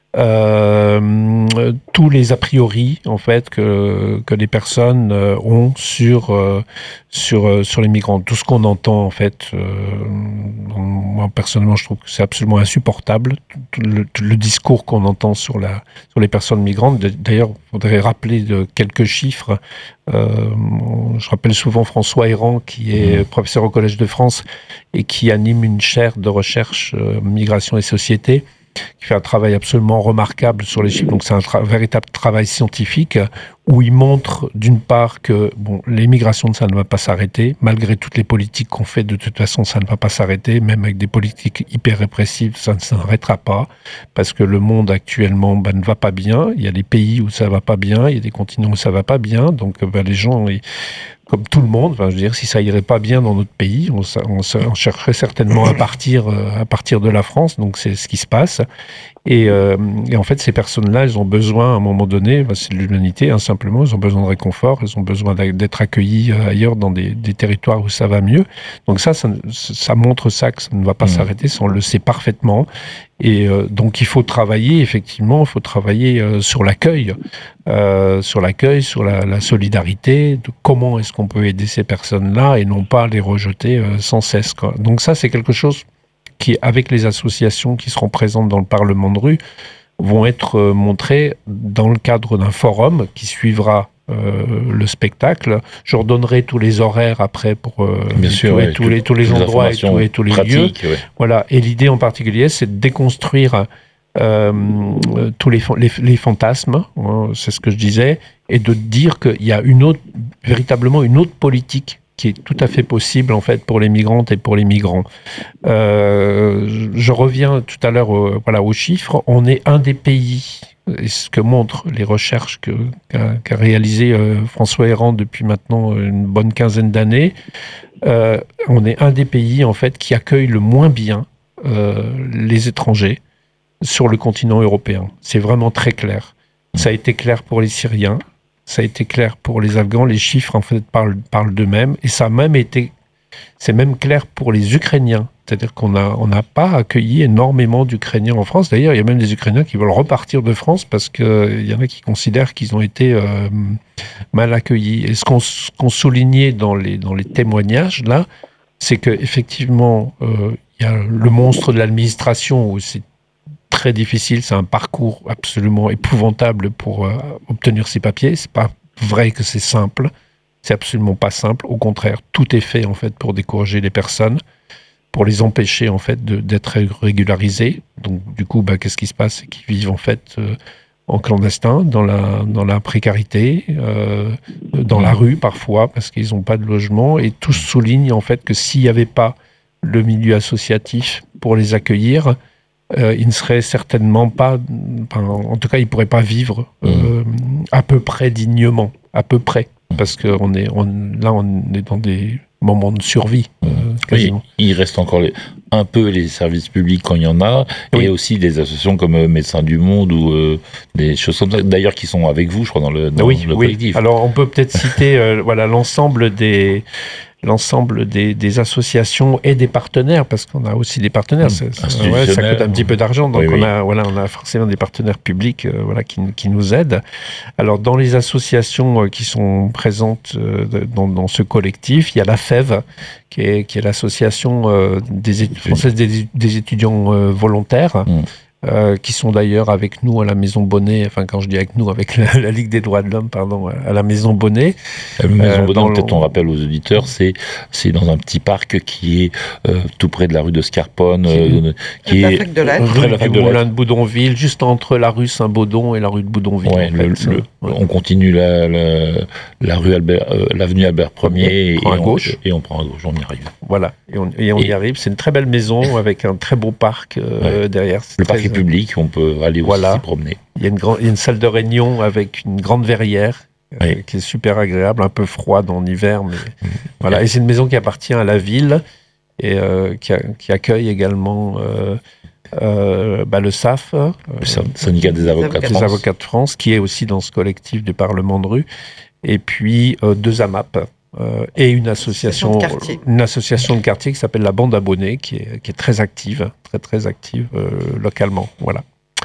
S4: tous les a priori en fait que les personnes ont sur les migrants. Tout ce qu'on entend en fait, moi personnellement je trouve que c'est absolument insupportable. Le discours qu'on entend sur les personnes migrantes. D'ailleurs, il faudrait rappeler quelques chiffres. Je rappelle souvent François Héran, qui est professeur au Collège de France et qui anime une chaire de recherche migration et société, qui fait un travail absolument remarquable sur les chiffres. Donc c'est un véritable travail scientifique où il montre d'une part que l'immigration, ça ne va pas s'arrêter, malgré toutes les politiques qu'on fait, de toute façon ça ne va pas s'arrêter, même avec des politiques hyper répressives, ça ne s'arrêtera pas, parce que le monde actuellement ne va pas bien, il y a des pays où ça va pas bien, il y a des continents où ça va pas bien, donc les gens... Comme tout le monde, je veux dire, si ça irait pas bien dans notre pays, on chercherait certainement à partir de la France. Donc c'est ce qui se passe. Et en fait, ces personnes-là, elles ont besoin, à un moment donné, c'est de l'humanité, simplement, elles ont besoin de réconfort, elles ont besoin d'être accueillies ailleurs dans des territoires où ça va mieux. Donc ça montre ça, que ça ne va pas s'arrêter, ça on le sait parfaitement. Et donc il faut travailler, effectivement, sur l'accueil, sur la solidarité, de comment est-ce qu'on peut aider ces personnes-là et non pas les rejeter sans cesse, quoi. Donc ça, c'est quelque chose qui, avec les associations qui seront présentes dans le Parlement de rue, vont être montrées dans le cadre d'un forum qui suivra le spectacle. Je redonnerai tous les horaires après pour tous les endroits et tous les lieux. Ouais. Voilà. Et l'idée en particulier, c'est de déconstruire tous les fantasmes, c'est ce que je disais, et de dire qu'il y a véritablement une autre politique qui est tout à fait possible en fait pour les migrantes et pour les migrants. Je reviens tout à l'heure aux chiffres. On est un des pays, et ce que montrent les recherches qu'a réalisé François Héran depuis maintenant une bonne quinzaine d'années. On est un des pays en fait qui accueille le moins bien les étrangers sur le continent européen. C'est vraiment très clair. Ça a été clair pour les Syriens. Ça a été clair pour les Afghans. Les chiffres, en fait, parlent d'eux-mêmes. Et c'est même clair pour les Ukrainiens. C'est-à-dire qu'on n'a pas accueilli énormément d'Ukrainiens en France. D'ailleurs, il y a même des Ukrainiens qui veulent repartir de France parce qu'il y en a qui considèrent qu'ils ont été mal accueillis. Et ce qu'on soulignait dans les témoignages, là, c'est qu'effectivement, il y a le monstre de l'administration où c'est très difficile, c'est un parcours absolument épouvantable pour obtenir ces papiers. C'est pas vrai que c'est simple, c'est absolument pas simple. Au contraire, tout est fait en fait pour décourager les personnes, pour les empêcher en fait d'être régularisés. Donc du coup, qu'est-ce qui se passe? C'est qu'ils vivent en fait en clandestin, dans la précarité, dans la rue parfois parce qu'ils n'ont pas de logement. Et tous soulignent en fait que s'il n'y avait pas le milieu associatif pour les accueillir, il ne serait certainement pas, en tout cas, il ne pourrait pas vivre à peu près dignement, à peu près, parce que on est dans des moments de survie. Quasiment.
S2: Oui, il reste encore un peu les services publics quand il y en a, et aussi des associations comme Médecins du Monde ou des choses comme ça, d'ailleurs qui sont avec vous, je crois, dans le collectif.
S4: Alors on peut peut-être citer l'ensemble des associations et des partenaires, parce qu'on a aussi des partenaires. Ça coûte un petit peu d'argent, donc on a forcément des partenaires publics qui nous aident. Alors dans les associations qui sont présentes dans ce collectif, il y a la FEV, qui est l'association française des étudiants volontaires. Qui sont d'ailleurs avec nous à la Maison Bonnet, enfin quand je dis avec nous, avec la Ligue des droits de l'homme, pardon, à la Maison Bonnet.
S2: La Maison Bonnet, peut-être on rappelle aux auditeurs, c'est dans un petit parc qui est tout près de la rue de Scarponne, qui est
S4: rue du Moulin de Boudonville, juste entre la rue Saint-Baudon et la rue de Boudonville.
S2: On continue la rue l'avenue Albert Ier et on prend à gauche, on y arrive.
S4: Voilà, et on y arrive. C'est une très belle maison avec un très beau parc derrière.
S2: Le parc est public, on peut aller aussi s'y promener.
S4: Il y a une salle de réunion avec une grande verrière qui est super agréable, un peu froide en hiver, mais voilà. Et c'est une maison qui appartient à la ville et qui accueille également le SAF,
S2: le syndicat des avocats
S4: de France, qui est aussi dans ce collectif du Parlement de rue, et puis 2 AMAP. Et une association de quartier qui s'appelle la Bande Abonnée, qui est très active, très active localement. Voilà.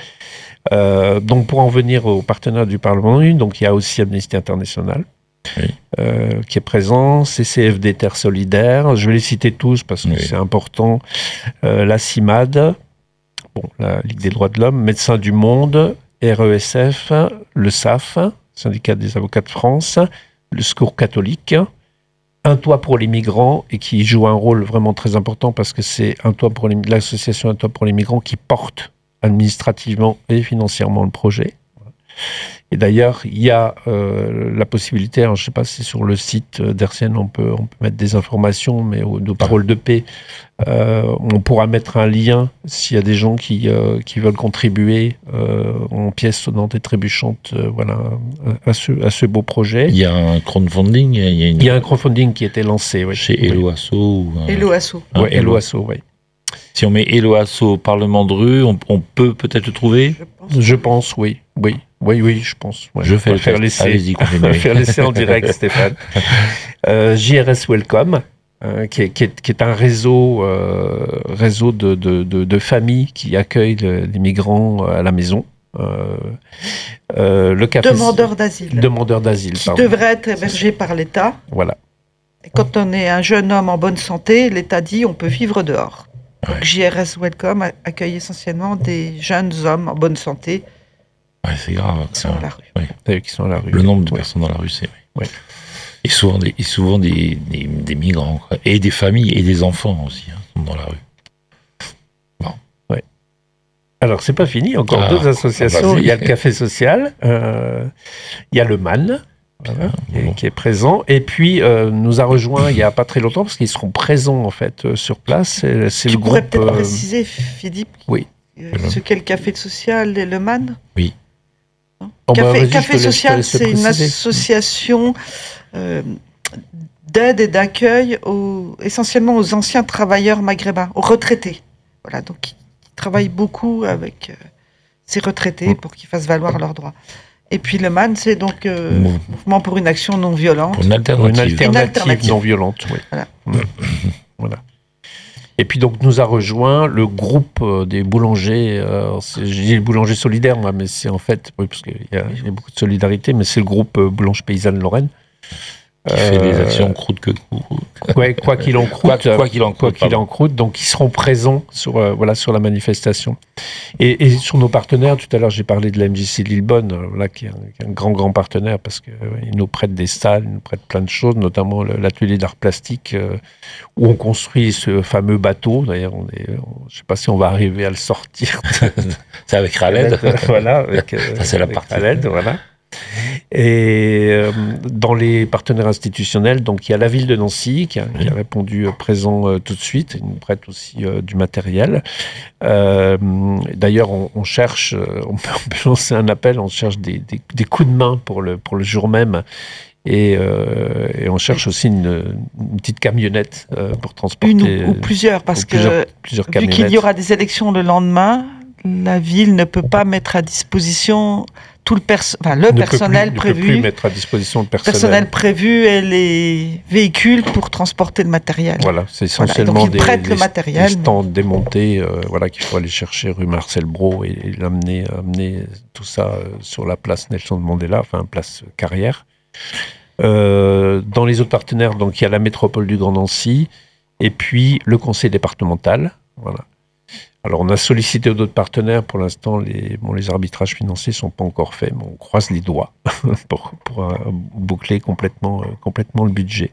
S4: Donc pour en venir aux partenaires du Parlement de rue, donc il y a aussi Amnesty International qui est présent, CCFD Terre Solidaire, je vais les citer tous parce que c'est important, la CIMAD, la Ligue des droits de l'homme, Médecins du Monde, RESF, le SAF, Syndicat des avocats de France, le Secours catholique, Un toit pour les migrants, et qui joue un rôle vraiment très important parce que c'est l'association Un toit pour les migrants qui porte administrativement et financièrement le projet. Et d'ailleurs, il y a la possibilité, je ne sais pas si sur le site d'RCN on peut mettre des informations, mais de Paroles de Paix, on pourra mettre un lien s'il y a des gens qui veulent contribuer en pièces sonnantes et trébuchantes à ce beau projet.
S2: Il y a un crowdfunding.
S4: Il y a un crowdfunding qui a été lancé
S2: chez Hello Asso.
S3: Hello Asso.
S4: Hello Asso, oui.
S2: Si on met Hello Asso Parlement de rue, on peut peut-être le trouver.
S4: Je pense, oui, je pense. Ouais.
S2: Je fais le faire laisser. Allez-y, continuez.
S4: Faire laisser en direct, Stéphane. JRS Welcome, qui est un réseau de familles qui accueillent les migrants à la maison. Le café
S3: demandeurs d'asile.
S4: Qui
S3: devraient être hébergés par l'État.
S4: Voilà.
S3: Et quand on est un jeune homme en bonne santé, l'État dit on peut vivre dehors. Donc JRS Welcome accueille essentiellement des jeunes hommes en bonne santé.
S2: Ouais, c'est grave.
S3: Qui sont à la rue.
S4: Qui sont à la rue.
S2: Le nombre de personnes dans la rue, c'est... Et souvent des migrants, quoi. Et des familles et des enfants aussi sont dans la rue. Bon.
S4: Ouais. Alors, c'est pas fini, encore 2 associations. Il y a le Café Social, il y a le MAN, qui est présent, et puis nous a rejoint il n'y a pas très longtemps, parce qu'ils seront présents en fait sur place. C'est
S3: tu
S4: le
S3: pourrais
S4: groupe,
S3: peut-être préciser, Philippe, ce qu'est le Café Social et le MAN.
S2: Oui.
S3: Café Social, c'est une association d'aide et d'accueil essentiellement aux anciens travailleurs maghrébins, aux retraités. Voilà, donc ils travaillent beaucoup avec ces retraités pour qu'ils fassent valoir leurs droits. Et puis le MAN, c'est donc Mouvement pour une action non violente.
S2: Une
S4: alternative non violente, oui. Voilà. Voilà. Et puis donc nous a rejoint le groupe des boulangers, je dis boulangers solidaires, moi, mais c'est en fait, parce qu'il y a beaucoup de solidarité, mais c'est le groupe Boulange Paysanne Lorraine.
S2: Qui fait des actions croûte que
S4: quoi qu'il en croûte. Donc ils seront présents sur la manifestation. Et sur nos partenaires, tout à l'heure j'ai parlé de la MJC Lillebonne, qui est un grand partenaire parce qu'ils nous prêtent des salles, ils nous prêtent plein de choses, notamment l'atelier d'art plastique où on construit ce fameux bateau. D'ailleurs, je ne sais pas si on va arriver à le sortir.
S2: C'est avec Khaled.
S4: Voilà,
S2: ça c'est la partie.
S4: Khaled, voilà. Et dans les partenaires institutionnels, donc il y a la ville de Nancy qui a répondu présent tout de suite, ils nous prêtent aussi du matériel. D'ailleurs, on cherche, on peut lancer un appel, on cherche des coups de main pour le jour même. Et on cherche aussi une petite camionnette pour transporter...
S7: Une ou plusieurs, parce que
S4: plusieurs
S7: vu qu'il y aura des élections le lendemain, la ville ne peut pas mettre à disposition tout le personnel prévu. Ne peut plus
S4: mettre à disposition le
S7: personnel prévu et les véhicules pour transporter le matériel.
S4: Voilà, c'est essentiellement
S7: donc ils prêtent le matériel.
S4: Des stands démontés, qu'il faut aller chercher rue Marcel Brault et amener tout ça sur la place Nelson Mandela, place Carrière. Dans les autres partenaires, donc il y a la métropole du Grand Nancy et puis le conseil départemental. Voilà. Alors on a sollicité d'autres partenaires. Pour l'instant, les arbitrages financiers sont pas encore faits, mais on croise les doigts pour boucler complètement le budget.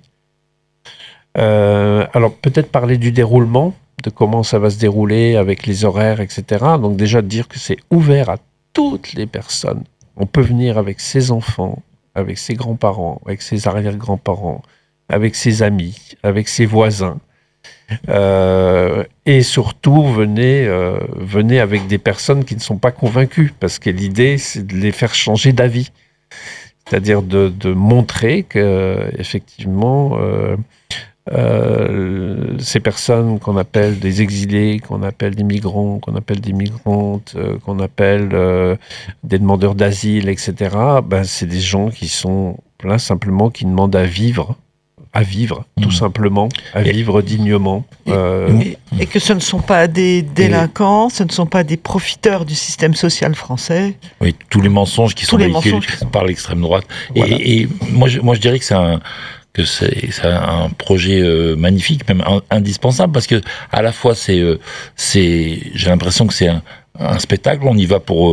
S4: Alors peut-être parler du déroulement, de comment ça va se dérouler avec les horaires, etc. Donc déjà dire que c'est ouvert à toutes les personnes. On peut venir avec ses enfants, avec ses grands-parents, avec ses arrière-grands-parents, avec ses amis, avec ses voisins. Et surtout, venez avec des personnes qui ne sont pas convaincues, parce que l'idée, c'est de les faire changer d'avis. C'est-à-dire de montrer que, effectivement, ces personnes qu'on appelle des exilés, qu'on appelle des migrants, qu'on appelle des migrantes, qu'on appelle des demandeurs d'asile, etc., c'est des gens qui sont là simplement qui demandent à vivre, tout simplement, à vivre dignement.
S7: Et que ce ne sont pas des délinquants, ce ne sont pas des profiteurs du système social français.
S2: Oui, tous les mensonges qui sont véhiculés par l'extrême droite. Voilà. Et moi, je dirais que c'est un projet magnifique, même indispensable, parce que à la fois j'ai l'impression que c'est un spectacle, on y va pour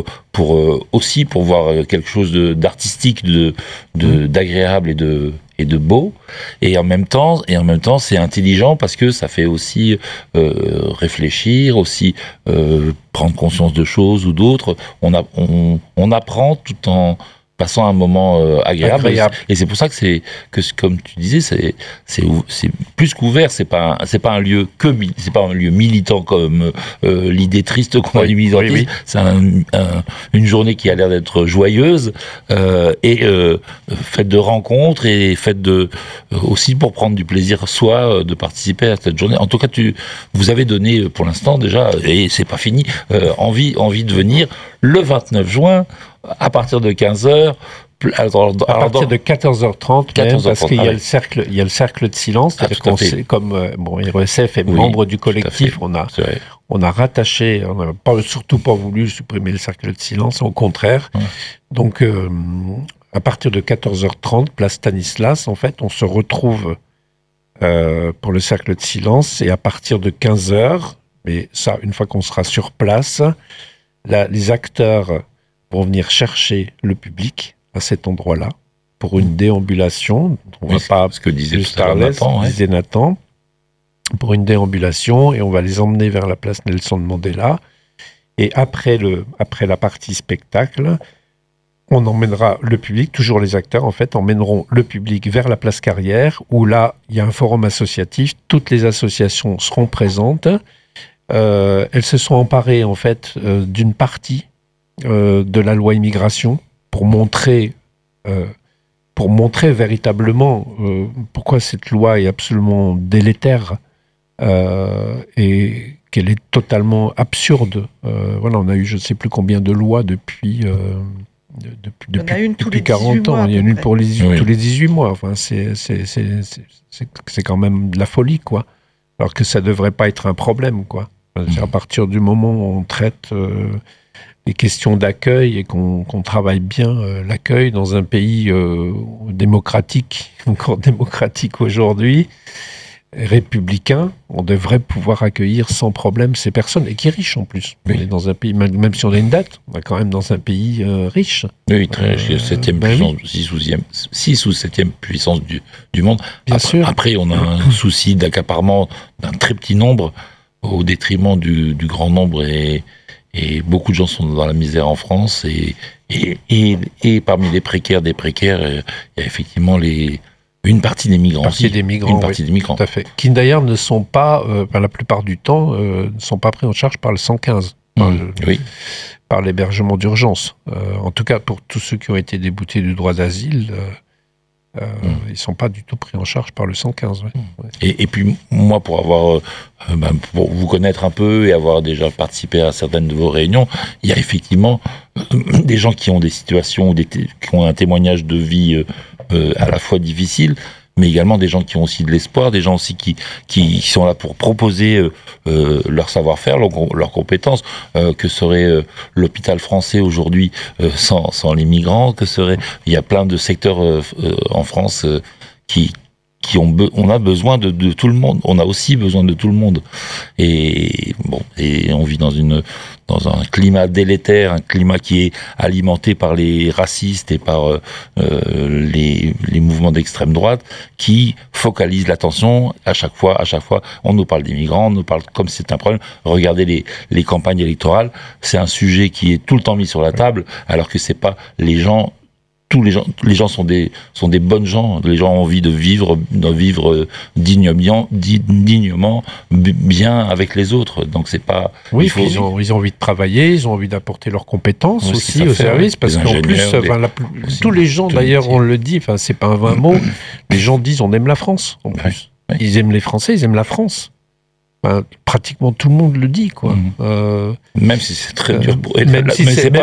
S2: voir quelque chose d'artistique, d'agréable et de beau, et en même temps c'est intelligent parce que ça fait aussi réfléchir, aussi prendre conscience de choses ou d'autres. On apprend tout en passant un moment agréable. Et c'est pour ça que comme tu disais, c'est plus qu'ouvert. C'est pas un lieu c'est pas un lieu militant comme l'idée triste qu'on a du militantisme. Oui. C'est une journée qui a l'air d'être joyeuse et faite de rencontres et faite aussi pour prendre du plaisir soi de participer à cette journée. En tout cas, vous avez donné pour l'instant déjà, et c'est pas fini, envie de venir le 29 juin. À partir de 15h,
S4: à partir de 14h30, même, parce qu'il y a le cercle de silence, c'est-à-dire qu'on sait, comme RESF est membre du collectif, on a rattaché, on n'a surtout pas voulu supprimer le cercle de silence, au contraire. Ouais. Donc, à partir de 14h30, place Stanislas, en fait, on se retrouve pour le cercle de silence, et à partir de 15h, mais ça, une fois qu'on sera sur place, les acteurs vont venir chercher le public à cet endroit-là pour une déambulation. On va pas,
S2: ce que disait
S4: Nathan, pour une déambulation, et on va les emmener vers la place Nelson Mandela. Et après la partie spectacle, on emmènera le public, toujours les acteurs en fait, emmèneront le public vers la place Carrière, où là, il y a un forum associatif, toutes les associations seront présentes. Elles se sont emparées en fait d'une partie de la loi immigration pour montrer véritablement pourquoi cette loi est absolument délétère et qu'elle est totalement absurde. On a eu je ne sais plus combien de lois depuis 40 ans. Il y en a une tous les 18 mois. Enfin, c'est quand même de la folie, quoi. Alors que ça ne devrait pas être un problème, quoi. À partir du moment où on traite les questions d'accueil et qu'on travaille bien l'accueil dans un pays démocratique, encore démocratique aujourd'hui, républicain, on devrait pouvoir accueillir sans problème ces personnes, et qui est riche en plus. Oui. On est dans un pays, même si on a une dette, on est quand même dans un pays riche.
S2: Oui, très riche, 7e puissance, 6 ou 7e puissance du monde.
S4: Bien sûr.
S2: Après, on a un souci d'accaparement d'un très petit nombre au détriment du grand nombre et et beaucoup de gens sont dans la misère en France, et parmi les précaires des précaires, il y a effectivement une partie des migrants aussi. Une partie des migrants.
S4: Tout à fait. Qui d'ailleurs ne sont pas, la plupart du temps, ne sont pas pris en charge par le 115. Par l'hébergement d'urgence. En tout cas, pour tous ceux qui ont été déboutés du droit d'asile, ils ne sont pas du tout pris en charge par le 115. Ouais.
S2: Et puis, moi, pour vous connaître un peu et avoir déjà participé à certaines de vos réunions, il y a effectivement des gens qui ont des situations, qui ont un témoignage de vie à la fois difficile, mais également des gens qui ont aussi de l'espoir, des gens aussi qui sont là pour proposer leur savoir-faire, leurs compétences, que serait l'hôpital français aujourd'hui sans les migrants, il y a plein de secteurs en France on a besoin de tout le monde, on a aussi besoin de tout le monde. Et on vit dans un climat délétère, un climat qui est alimenté par les racistes et par les mouvements d'extrême droite qui focalisent l'attention à chaque fois. On nous parle des migrants, on nous parle comme c'est un problème. Regardez les campagnes électorales, c'est un sujet qui est tout le temps mis sur la table, alors que c'est pas les gens. Tous les gens sont des bonnes gens. Les gens ont envie de vivre dignement, bien avec les autres. Donc c'est pas.
S4: Oui, ils ont envie de travailler, ils ont envie d'apporter leurs compétences aussi au service, parce qu'en plus, tous les gens d'ailleurs, on le dit. Enfin, c'est pas un vain mot. Les gens disent on aime la France. En plus, ils aiment les Français, ils aiment la France. Enfin, pratiquement tout le monde le dit, quoi.
S2: Même si c'est très dur pour eux. Même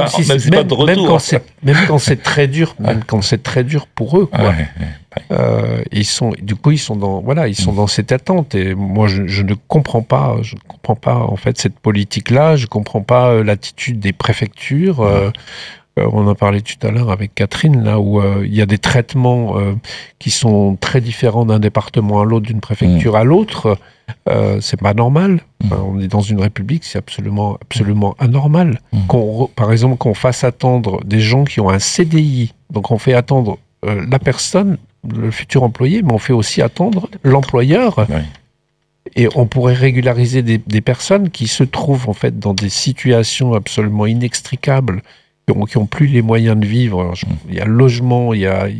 S4: quand c'est très dur, pour eux, quoi. Ils sont dans cette attente. Et moi, je ne comprends pas. Je ne comprends pas en fait cette politique-là. Je comprends pas l'attitude des préfectures. On en parlait tout à l'heure avec Catherine, là où il y a des traitements qui sont très différents d'un département à l'autre, d'une préfecture à l'autre. C'est pas normal. On est dans une république, c'est absolument anormal. Par exemple, qu'on fasse attendre des gens qui ont un CDI. Donc on fait attendre la personne, le futur employé, mais on fait aussi attendre l'employeur. Et on pourrait régulariser des personnes qui se trouvent en fait dans des situations absolument inextricables, qui n'ont plus les moyens de vivre. Alors, il y a le logement, il y a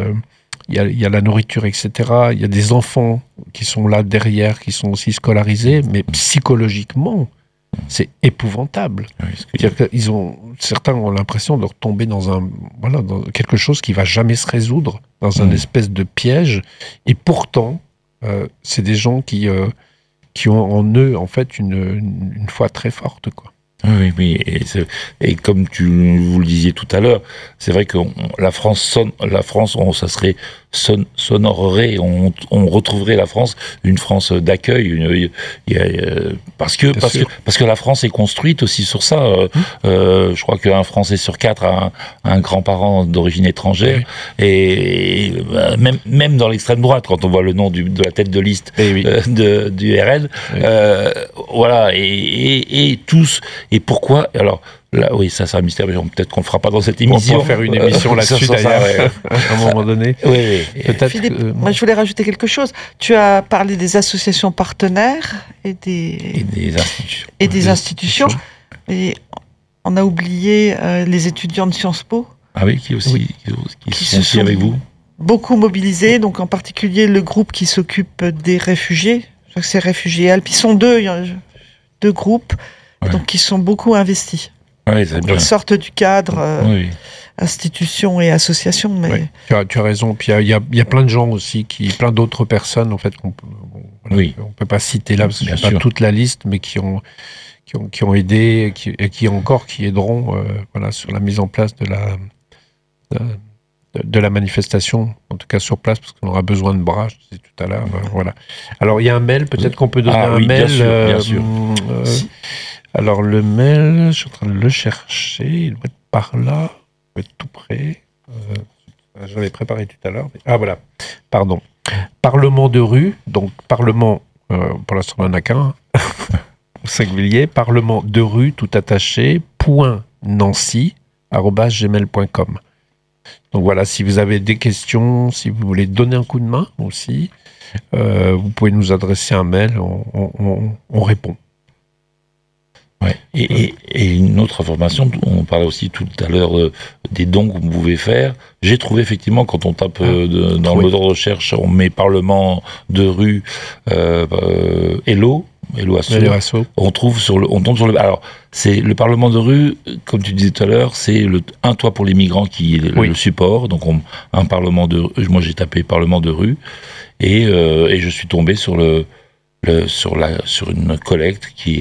S4: la nourriture, etc. Il y a des enfants qui sont là derrière, qui sont aussi scolarisés, mais psychologiquement, c'est épouvantable. Certains ont l'impression de retomber dans quelque chose qui ne va jamais se résoudre, dans un espèce de piège. Et pourtant, c'est des gens qui ont en eux, en fait, une foi très forte, quoi.
S2: Oui, et comme vous le disiez tout à l'heure, c'est vrai que la France, ça serait sonorerait, on retrouverait la France, une France d'accueil, parce que la France est construite aussi sur ça. Je crois qu'un Français sur 4 a un grand-parent d'origine étrangère, et même dans l'extrême droite, quand on voit le nom de la tête de liste du RN, voilà, et tous. Et pourquoi? Alors là, oui, ça c'est un mystère, mais peut-être qu'on le fera pas dans cette émission.
S4: On va faire une émission là-dessus d'ailleurs, à un moment donné.
S2: Oui.
S7: Peut-être. Philippe, moi je voulais rajouter quelque chose. Tu as parlé des associations partenaires et des institutions. Et on a oublié les étudiants de Sciences Po.
S2: Ah oui, qui sont aussi avec vous.
S7: Beaucoup mobilisés, donc en particulier le groupe qui s'occupe des réfugiés. Je crois que c'est Réfugiés Alpes. Ils sont deux groupes. Donc, qui sont beaucoup investis. Ils sortent du cadre institutions et associations. Mais...
S4: Tu as raison. Puis il y a plein de gens aussi, plein d'autres personnes en fait qu'on peut pas citer là parce que je n'ai pas toute la liste, mais qui ont aidé et qui aideront sur la mise en place de la manifestation, en tout cas sur place, parce qu'on aura besoin de bras, je disais tout à l'heure. Voilà. Alors il y a un mail, peut-être qu'on peut donner un mail. Bien sûr. Alors le mail, je suis en train de le chercher, il doit être par là, il doit être tout près. Je l'avais préparé tout à l'heure. Ah voilà, pardon. Parlement de rue, donc Parlement, pour l'instant on n'en a qu'un, au singulier, Parlement de rue, tout attaché, .nancy@gmail.com. Donc voilà, si vous avez des questions, si vous voulez donner un coup de main aussi, vous pouvez nous adresser un mail, on répond.
S2: Ouais. Et une autre information, on parlait aussi tout à l'heure des dons que vous pouvez faire. J'ai trouvé effectivement, quand on tape dans le moteur de recherche, on met Parlement de rue, Hello Asso, on tombe sur le. Alors, c'est le Parlement de rue, comme tu disais tout à l'heure, c'est un toit pour les migrants qui est le support. Donc, un Parlement de rue. Moi, j'ai tapé Parlement de rue et je suis tombé sur sur une collecte qui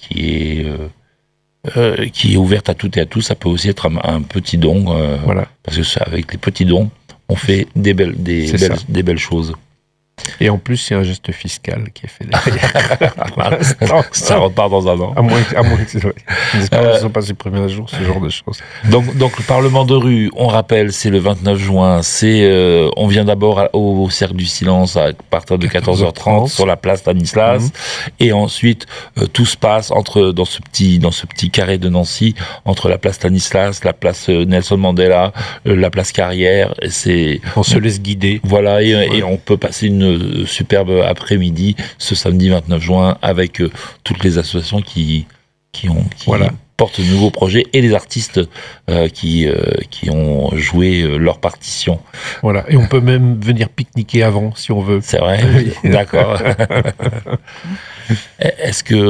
S2: est ouverte à toutes et à tous. Ça peut aussi être un petit don, parce que avec les petits dons, on fait des belles choses.
S4: Et en plus, c'est un geste fiscal qui est fait derrière.
S2: Ça repart dans un an.
S4: À moins que j'espère qu'ils ne sont pas supprimés un jour, ce genre de choses.
S2: Donc le Parlement de rue, on rappelle, c'est le 29 juin. On vient d'abord au Cercle du Silence à partir de 14h30 sur la place Stanislas. Et ensuite, tout se passe dans ce petit carré de Nancy, entre la place Stanislas, la place Nelson Mandela, la place Carrière.
S4: On se laisse guider.
S2: Voilà, et on peut passer une superbe après-midi ce samedi 29 juin avec toutes les associations qui portent de nouveaux projets et les artistes qui ont joué leur partition.
S4: Voilà, et on peut même venir pique-niquer avant si on veut.
S2: C'est vrai. D'accord. Est-ce que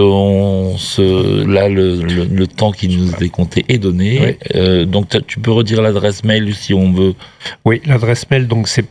S2: le temps qui nous est compté est donné. Donc tu peux redire l'adresse mail si on veut.
S4: Oui, l'adresse mail, donc c'est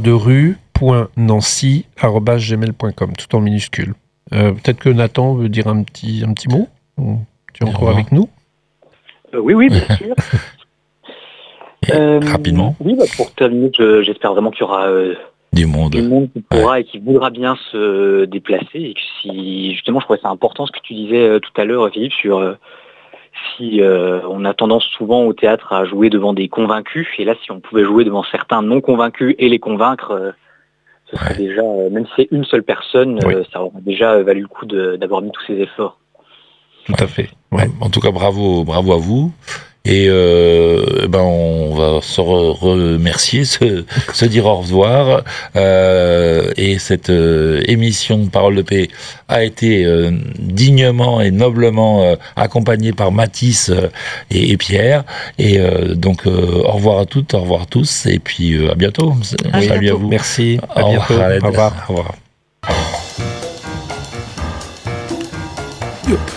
S4: parlementderue.nancy@gmail.com, tout en minuscule. Peut-être que Nathan veut dire un petit mot. Tu es encore avec nous?
S6: Oui, bien sûr.
S2: Rapidement.
S6: Oui, pour terminer, j'espère vraiment qu'il y aura
S2: du monde
S6: qui pourra et qui voudra bien se déplacer. Et que si, justement, je trouvais ça important ce que tu disais tout à l'heure, Philippe, sur si on a tendance souvent au théâtre à jouer devant des convaincus. Et là, si on pouvait jouer devant certains non convaincus et les convaincre, ce serait déjà, même si c'est une seule personne, ça aurait déjà valu le coup d'avoir mis tous ces efforts.
S2: Tout à fait. Ouais. En tout cas, bravo à vous. Et on va se remercier, se dire au revoir. Et cette émission Parole de paix a été dignement et noblement accompagnée par Mathis et Pierre. Et donc au revoir à toutes, au revoir à tous. Et puis à bientôt. Salut à vous.
S4: Merci. À bientôt.
S2: Au revoir. Au revoir.